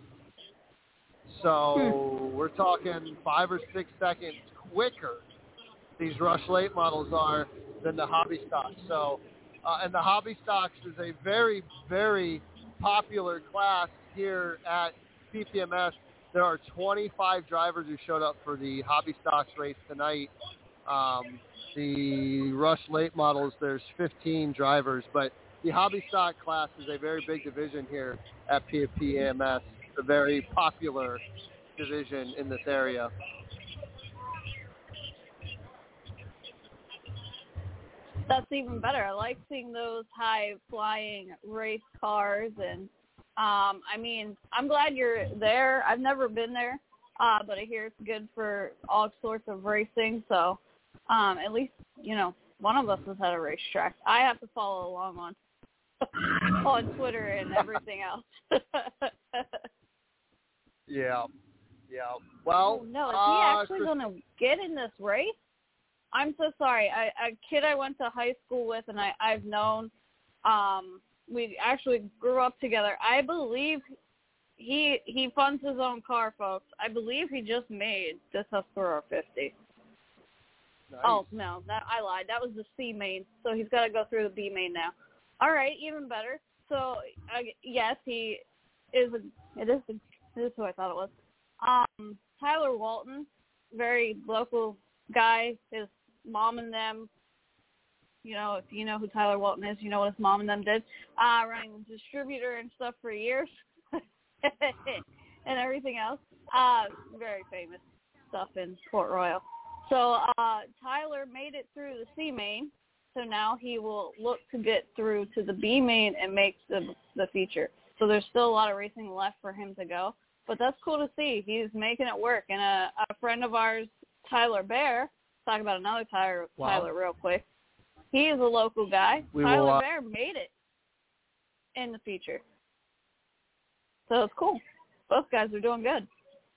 So hmm. we're talking five or six seconds quicker, these Rush Late models are, than the hobby stocks. So, uh, and the hobby stocks is a very, very popular class here at P P M S. There are twenty-five drivers who showed up for the hobby stocks race tonight. Um, the Rush Late models, there's fifteen drivers, but the hobby stock class is a very big division here at P P M S. It's a very popular division in this area. That's even better. I like seeing those high-flying race cars, and um, I mean, I'm glad you're there. I've never been there, uh, but I hear it's good for all sorts of racing. So, um, at least you know one of us has had a racetrack. I have to follow along on on Twitter and everything else. yeah, yeah. Well, oh, no, is uh, he actually going to get in this race? I'm so sorry. I, a kid I went to high school with and I, I've known, um, we actually grew up together. I believe he he funds his own car, folks. I believe he just made the Tuscarora fifty. Nice. Oh, no, that I lied. That was the C main, so he's got to go through the B main now. All right, even better. So, uh, yes, he is a, it is a, it is who I thought it was. Um, Tyler Walton, very local guy. His mom and them, you know, if you know who Tyler Walton is, you know what his mom and them did. Uh, running a distributor and stuff for years and everything else. Uh, very famous stuff in Port Royal. So uh, Tyler made it through the C main, so now he will look to get through to the B main and make the the feature. So there's still a lot of racing left for him to go, but that's cool to see. He's making it work. And a, a friend of ours, Tyler Bear, talk about another Tyler, wow. Tyler real quick. He is a local guy. We Tyler will, uh, Bear made it in the feature. So it's cool. Both guys are doing good.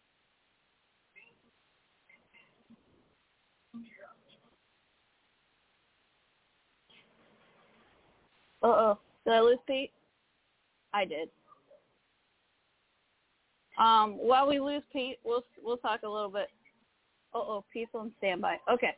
Uh-oh. Did I lose Pete? I did. Um, while we lose Pete, we'll we'll talk a little bit. Uh-oh, Pete's on standby. Okay.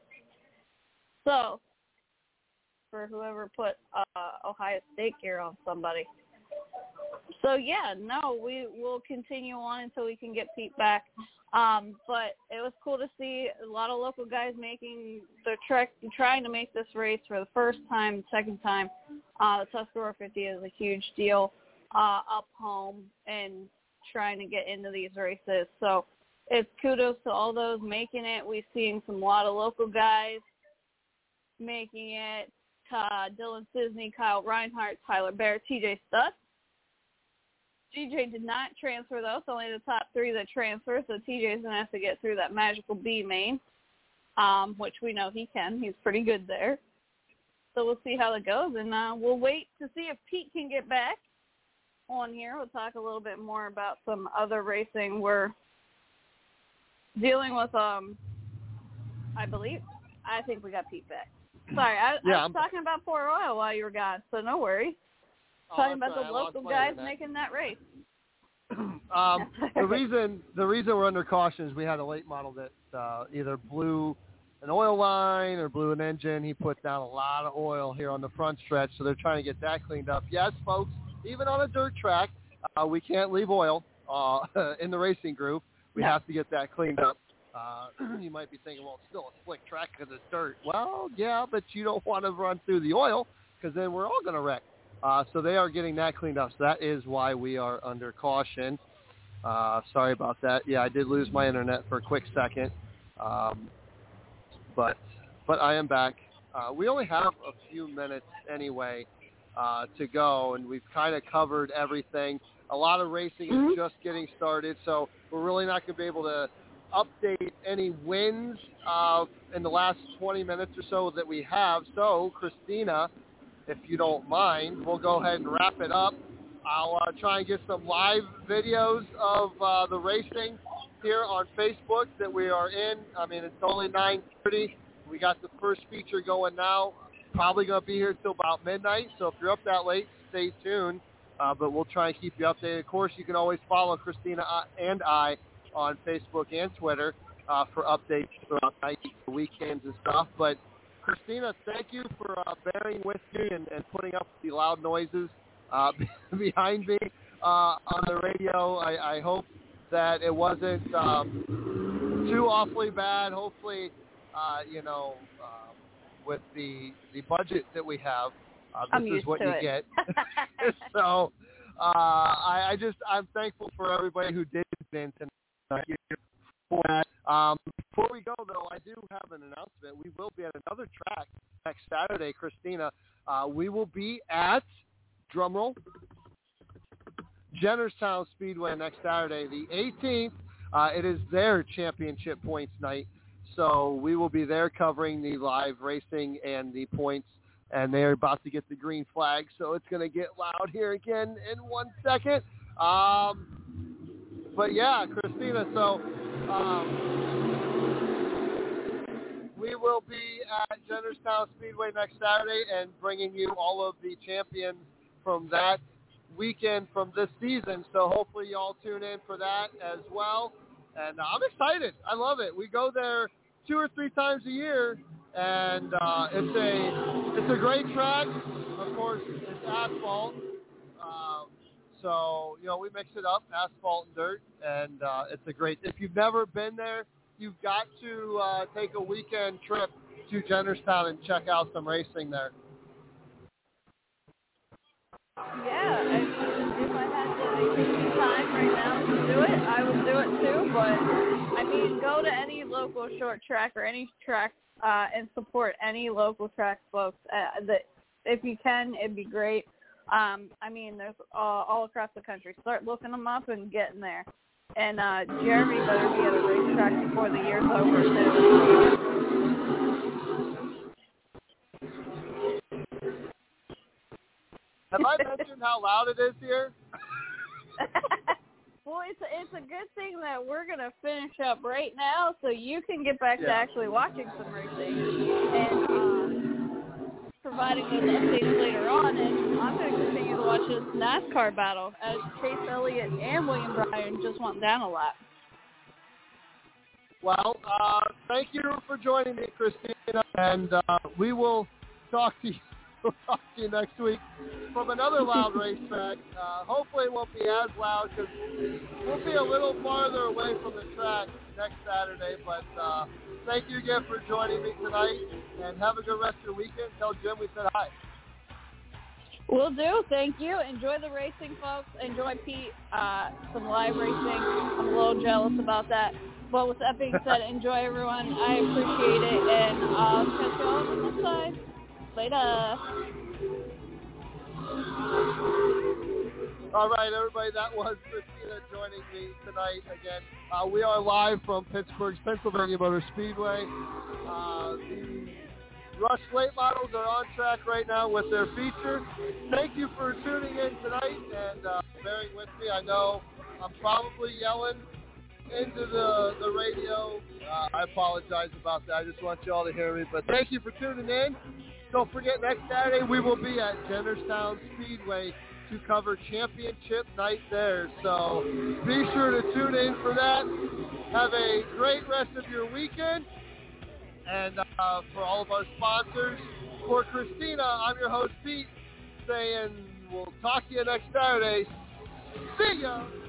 So, for whoever put uh, Ohio State gear on somebody. So, yeah, no, we will continue on until we can get Pete back. Um, but it was cool to see a lot of local guys making the trek, trying to make this race for the first time, second time. Uh, the Tuscarora fifty is a huge deal uh, up home and trying to get into these races. So it's kudos to all those making it. We've seen some a lot of local guys making it. Uh, Dylan Sisney, Kyle Reinhardt, Tyler Bear, T J Stutz. T J did not transfer, though. It's only the top three that transfer, so T J's going to have to get through that magical B main, um, which we know he can. He's pretty good there. So we'll see how it goes, and uh, we'll wait to see if Pete can get back on here. We'll talk a little bit more about some other racing we're dealing with. Um, I believe, I think we got Pete back. Sorry, I, yeah, I was I'm... talking about Port Royal while you were gone, so no worries. Oh, talking about right. the local guys making that race. um, the reason the reason we're under caution is we had a late model that uh, either blew an oil line or blew an engine. He put down a lot of oil here on the front stretch, so they're trying to get that cleaned up. Yes, folks, even on a dirt track, uh, we can't leave oil uh, in the racing group. We no. have to get that cleaned up. Uh, you might be thinking, well, it's still a slick track because it's dirt. Well, yeah, but you don't want to run through the oil because then we're all going to wreck. Uh, so they are getting that cleaned up. So that is why we are under caution. Uh, sorry about that. Yeah, I did lose my internet for a quick second. Um, but but I am back. Uh, we only have a few minutes anyway uh, to go, and we've kind of covered everything. A lot of racing mm-hmm. is just getting started, so we're really not going to be able to update any wins uh, in the last twenty minutes or so that we have. So, Christina, if you don't mind, we'll go ahead and wrap it up. I'll uh, try and get some live videos of uh, the racing here on Facebook that we are in. I mean, it's only nine thirty. We got the first feature going now. probably going to be here till about midnight, so if you're up that late, stay tuned. Uh, but we'll try and keep you updated. Of course, you can always follow Christina and I on Facebook and Twitter uh, for updates throughout the night, the weekends and stuff. But, Christina, thank you for uh, bearing with me and, and putting up the loud noises uh, behind me uh, on the radio. I, I hope that it wasn't um, too awfully bad. Hopefully, uh, you know, uh, with the, the budget that we have, Uh, I'm this used is what to you it. get. So uh, I, I just I'm thankful for everybody who did in tonight. For that. Um, before we go, though, I do have an announcement. We will be at another track next Saturday, Christina. Uh, we will be at, drumroll, Jennerstown Speedway next Saturday, the eighteenth. Uh, it is their championship points night. So we will be there covering the live racing and the points. And they're about to get the green flag, so it's going to get loud here again in one second. Um, but, yeah, Christina, so um, we will be at Jennerstown Speedway next Saturday and bringing you all of the champions from that weekend from this season. So hopefully you all tune in for that as well. And I'm excited. I love it. We go there two or three times a year. And uh, it's a it's a great track. Of course, it's asphalt. Uh, so, you know, we mix it up, asphalt and dirt. And uh, it's a great – if you've never been there, you've got to uh, take a weekend trip to Jennerstown and check out some racing there. Yeah, I mean, if I had the vacation time right now to do it, I would do it too. But, I mean, go to any local short track or any track Uh, and support any local track folks. Uh, that if you can, it'd be great. Um, I mean, there's all, all across the country. Start looking them up and getting there. And uh, Jeremy better be at a racetrack before the year's over, too. Have I mentioned how loud it is here? Well, it's a, it's a good thing that we're going to finish up right now so you can get back yeah. to actually watching some racing and uh, providing those updates later on. And I'm going to continue to watch this NASCAR battle as Chase Elliott and William Bryan just went down a lap. Well, uh, thank you for joining me, Christina, and uh, we will talk to you. We'll talk to you next week from another loud racetrack. Uh, hopefully it won't be as loud because we'll be a little farther away from the track next Saturday. But uh, thank you again for joining me tonight, and have a good rest of your weekend. Tell Jim we said hi. Will do. Thank you. Enjoy the racing, folks. Enjoy, Pete, uh, some live racing. I'm a little jealous about that. But with that being said, enjoy, everyone. I appreciate it, and I'll catch you all on the flip side. Later. All right, everybody, that was Christina joining me tonight again. Uh, we are live from Pittsburgh's Pennsylvania Motor Speedway. Uh, the Rush Late Models are on track right now with their feature. Thank you for tuning in tonight and uh, bearing with me. I know I'm probably yelling into the, the radio. Uh, I apologize about that. I just want you all to hear me. But thank you for tuning in. Don't forget, next Saturday we will be at Jennerstown Speedway to cover championship night there. So be sure to tune in for that. Have a great rest of your weekend. And uh, for all of our sponsors, for Christina, I'm your host, Pete, saying we'll talk to you next Saturday. See ya!